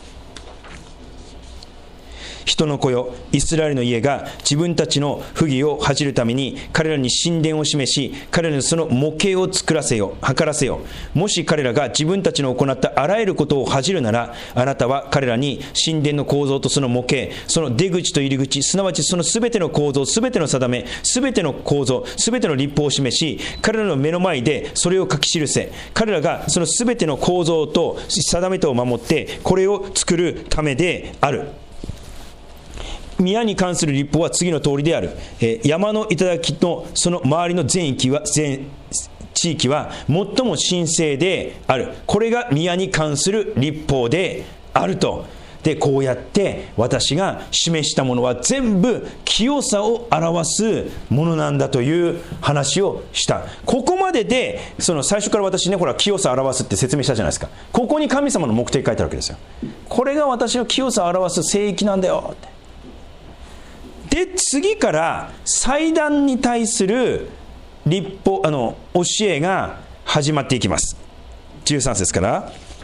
人の子よ、イスラエルの家が自分たちの不義を恥じるために彼らに神殿を示し、彼らにその模型を作らせよ、図らせよ。もし彼らが自分たちの行ったあらゆることを恥じるなら、あなたは彼らに神殿の構造とその模型、その出口と入り口、すなわちそのすべての構造、すべての定め、すべての構造、すべての律法を示し、彼らの目の前でそれを書き記せ。彼らがそのすべての構造と定めとを守ってこれを作るためである。宮に関する律法は次の通りである。えー、山の頂のその周りの全域は全地域は最も神聖である。これが宮に関する律法であると。でこうやって私が示したものは全部清さを表すものなんだという話をした。ここまででその最初から私ね、ほら清さを表すって説明したじゃないですか。ここに神様の目的書いてあるわけですよ。これが私の清さを表す聖域なんだよって。で次から祭壇に対する律法、あの教えが始まっていきます。じゅうさん節から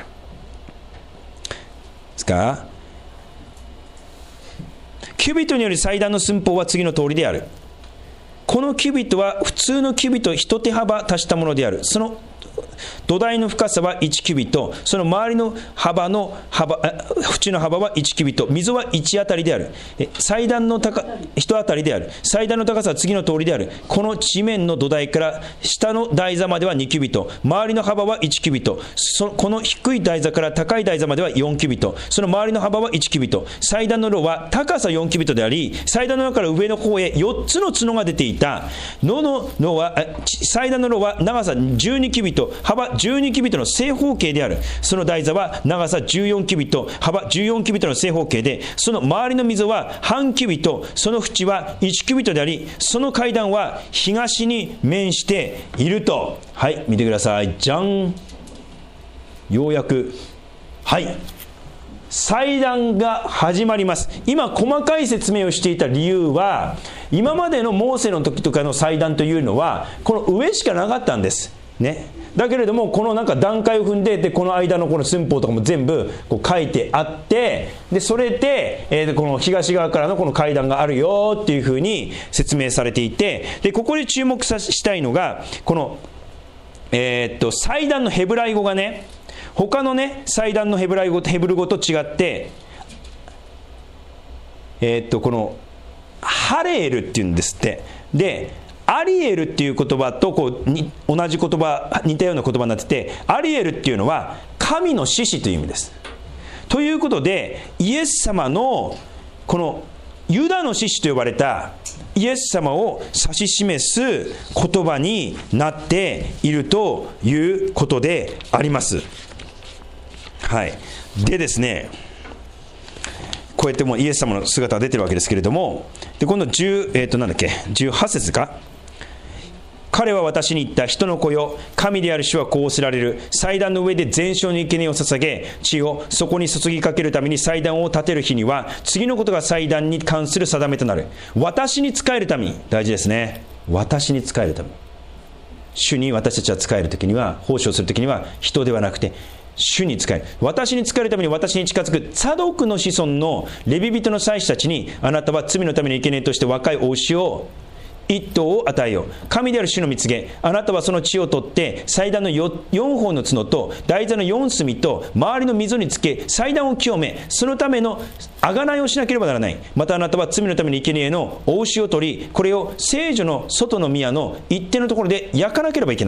ですか。キュビットによる祭壇の寸法は次の通りである。このキュビットは普通のキュビット一手幅足したものである。その土台の深さはいちキュビット、その周りの幅の幅、縁の幅はいちキュビット、溝はいちあたりである。祭壇の高いちあたりである。祭壇の高さは次の通りである。この地面の土台から下の台座まではにキュビット、周りの幅はいちキュビット、そこの低い台座から高い台座まではよんキュビット、その周りの幅はいちキュビット。祭壇の炉は高さよんキュビットであり、祭壇の中から上の方へよっつの角が出ていた。炉の炉は祭壇の炉は長さじゅうにキュビット、幅じゅうにキュビットの正方形である。その台座は長さじゅうよんキュビット、幅じゅうよんキュビットの正方形で、その周りの溝は半キュビット、その縁はいちキュビットであり、その階段は東に面していると。はい、見てください。じゃん。ようやく、はい、祭壇が始まります。今細かい説明をしていた理由は、今までのモーセの時とかの祭壇というのはこの上しかなかったんですね。だけれどもこのなんか段階を踏んで、でこの間のこの寸法とかも全部こう書いてあって、でそれで、えー、この東側からのこの階段があるよっていうふうに説明されていて、でここで注目さしたいのがこの、えー、っと祭壇のヘブライ語がね、他のね祭壇のヘブライ語、ヘブル語と違って、えー、っとこのハレールっていうんですって。でアリエルっていう言葉とこうに同じ言葉、似たような言葉になってて、アリエルっていうのは神の獅子という意味です。ということでイエス様のこのユダの獅子と呼ばれたイエス様を指し示す言葉になっているということであります。はい。でですね、こうやってもうイエス様の姿が出てるわけですけれども、で今度じゅう、えーとなんだっけ、じゅうはち節か。彼は私に言った。人の子よ、神である主はこうおせられる。祭壇の上で全焼の生贄を捧げ、血をそこに注ぎかけるために祭壇を建てる日には、次のことが祭壇に関する定めとなる。私に仕えるために、大事ですね。私に仕えるために、主に私たちは仕えるときには、奉仕をするときには人ではなくて主に仕える。私に仕えるために私に近づくツァドクの子孫のレビ人の祭司たちに、あなたは罪のための生贄として若いお牛を一頭を与えよう。神である主の蜜げ、あなたはその血を取って祭壇のよんほんの角と台座のよん隅と周りの溝につけ、祭壇を清め、そのための贖いをしなければならない。またあなたは罪のための生贄のお牛を取り、これを聖所の外の宮の一定のところで焼かなければいけないと。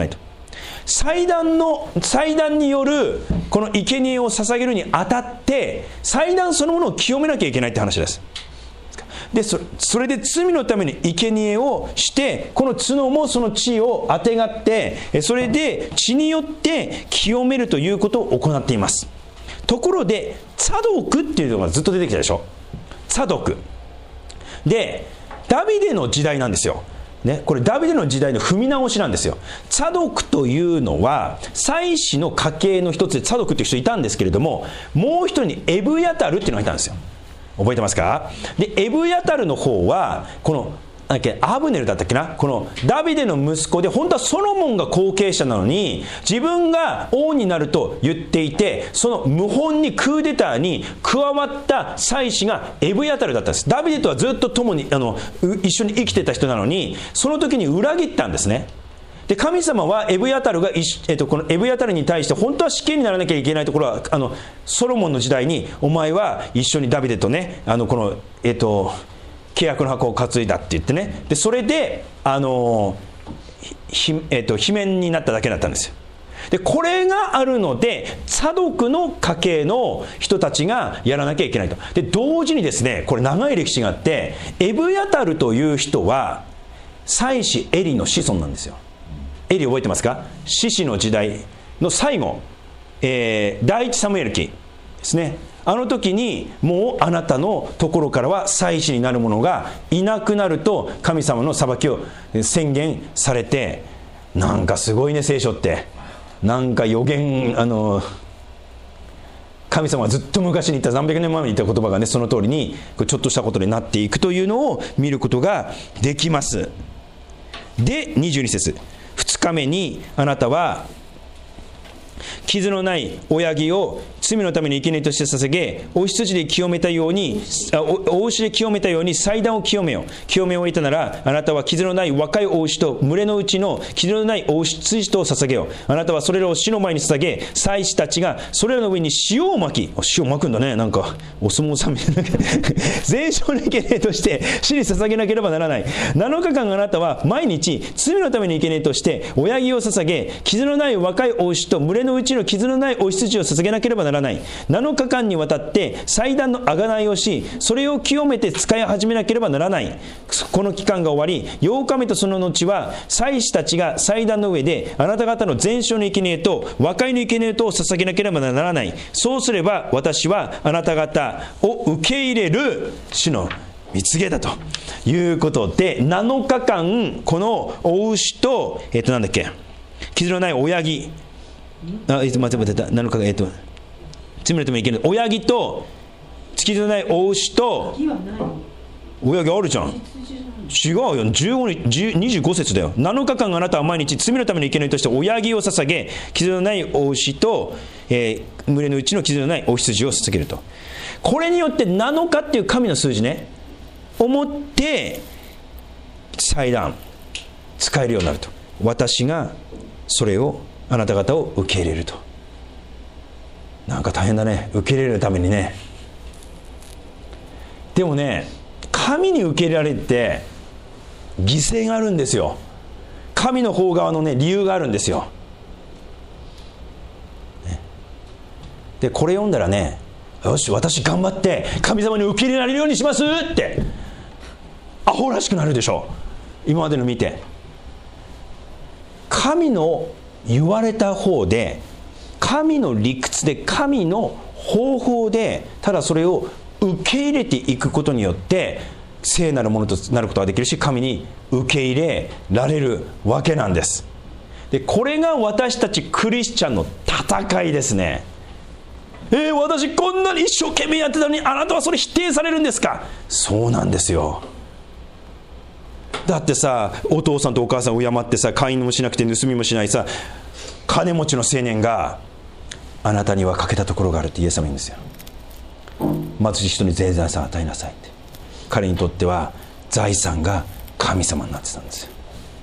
祭壇の祭壇によるこの生贄を捧げるにあたって祭壇そのものを清めなきゃいけないって話です。で そ, それで罪のために生贄をして、この角もその血をあてがって、それで血によって清めるということを行っています。ところでツァドクっていうのがずっと出てきたでしょ。ツァドクでダビデの時代なんですよ、ね、これダビデの時代の踏み直しなんですよ。ツァドクというのは祭司の家系の一つで、ツァドクっていう人いたんですけれども、もう一人にエブヤタルっていうのがいたんですよ。覚えてますか？でエブヤタルの方はこのなんだっけ、アブネルだったっけな、このダビデの息子で、本当はソロモンが後継者なのに自分が王になると言っていて、その謀反にクーデターに加わった祭司がエブヤタルだったんです。ダビデとはずっと共にあの一緒に生きてた人なのに、その時に裏切ったんですね。で神様はエブヤタルが、えっと、このエブヤタルに対して本当は死刑にならなきゃいけないところは、あのソロモンの時代にお前は一緒にダビデとね、あのこのえっと契約の箱を担いだって言ってね、でそれであのひ、えっと、罷免になっただけだったんですよ。でこれがあるのでツァドクの家系の人たちがやらなきゃいけないと。で同時にですね、これ長い歴史があって、エブヤタルという人は祭司エリの子孫なんですよ。エリ覚えてますか？士師の時代の最後、えー、第一サムエル記ですね。あの時にもうあなたのところからは祭司になる者がいなくなると神様の裁きを宣言されて、なんかすごいね、聖書って。なんか予言、あの神様がずっと昔に言った、何百年前に言った言葉がね、その通りにちょっとしたことになっていくというのを見ることができます。でにじゅうに節、ふつかめにあなたは傷のない親木を罪のために生贄として捧げ、お羊で清めたように、お牛で清めたように祭壇を清めよ。清めを終えたなら、あなたは傷のない若いお牛と群れのうちの傷のないお羊とを捧げよ。あなたはそれらを死の前に捧げ、祭司たちがそれらの上に塩をまき、塩をまくんだね、なんかお相撲さんみたいな全焼の生贄として死に捧げなければならない。なのかかんあなたは毎日罪のために生贄として親木を捧げ、傷のない若いお牛と群れのうちの傷のないお羊を捧げなければならない。なのかかんにわたって祭壇の贖いをし、それを清めて使い始めなければならない。この期間が終わり、ようかめとその後は祭司たちが祭壇の上であなた方の全焼の生贄と和解の生贄とを捧げなければならない。そうすれば私はあなた方を受け入れる主の蜜げだということで、なのかかんこのお牛と、えっとなんだっけ、傷のない親木、あ、えっと待って待って、なのかかん、えっと罪のために生贄、親木と傷のないお牛と、親木あるじゃん。違うよ、じゅうごににじゅうご節だよ。なのかかんあなたは毎日罪のために生贄として親木を捧げ、傷のないお牛と、えー、群れのうちの傷のないお羊を捧げると。これによってなのかっていう神の数字ね、思って祭壇使えるようになると。私がそれをあなた方を受け入れると。なんか大変だね、受け入れるためにね。でもね、神に受け入れられて犠牲があるんですよ。神の方側のね、理由があるんですよ。でこれ読んだらね、よし私頑張って神様に受け入れられるようにしますってアホらしくなるでしょ。今までの見て、神の言われた方で、神の理屈で、神の方法で、ただそれを受け入れていくことによって聖なるものとなることができるし、神に受け入れられるわけなんです。でこれが私たちクリスチャンの戦いですね。えー、私こんなに一生懸命やってたのにあなたはそれ否定されるんですか。そうなんですよ。だってさ、お父さんとお母さんを敬ってさ、買い物もしなくて盗みもしないさ、金持ちの青年があなたには欠けたところがあるってイエス様言うんですよ。貧しい人に全財産与えなさいって。彼にとっては財産が神様になってたんですよ。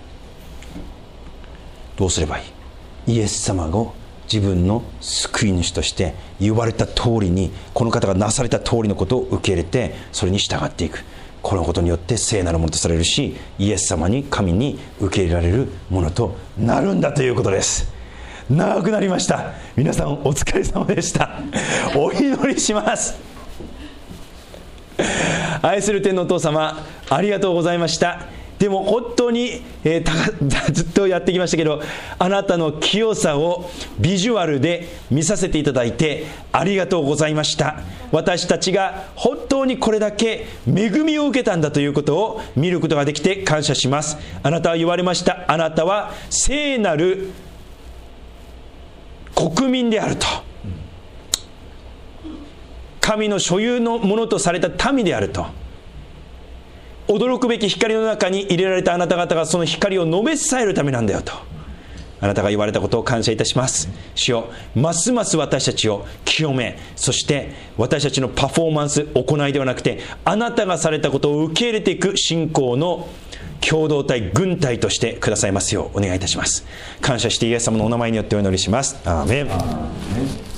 どうすればいい？イエス様が自分の救い主として言われた通りに、この方がなされた通りのことを受け入れて、それに従っていく。 このことによって聖なるものとされるし、イエス様に神に受け入れられるものとなるんだということです。長くなりました。皆さんお疲れ様でした。お祈りします。愛する天のお父様、ありがとうございました。でも本当に、えー、ずっとやってきましたけど、あなたの清さをビジュアルで見させていただいてありがとうございました。私たちが本当にこれだけ恵みを受けたんだということを見ることができて感謝します。あなたは言われました。あなたは聖なる国民であると、神の所有のものとされた民であると、驚くべき光の中に入れられたあなた方がその光を述べ伝えるためなんだよと、あなたが言われたことを感謝いたします。主よ、ますます私たちを清め、そして私たちのパフォーマンス、行いではなくて、あなたがされたことを受け入れていく信仰の共同体、軍隊としてくださいますようお願いいたします。感謝してイエス様のお名前によってお祈りします。アーメン。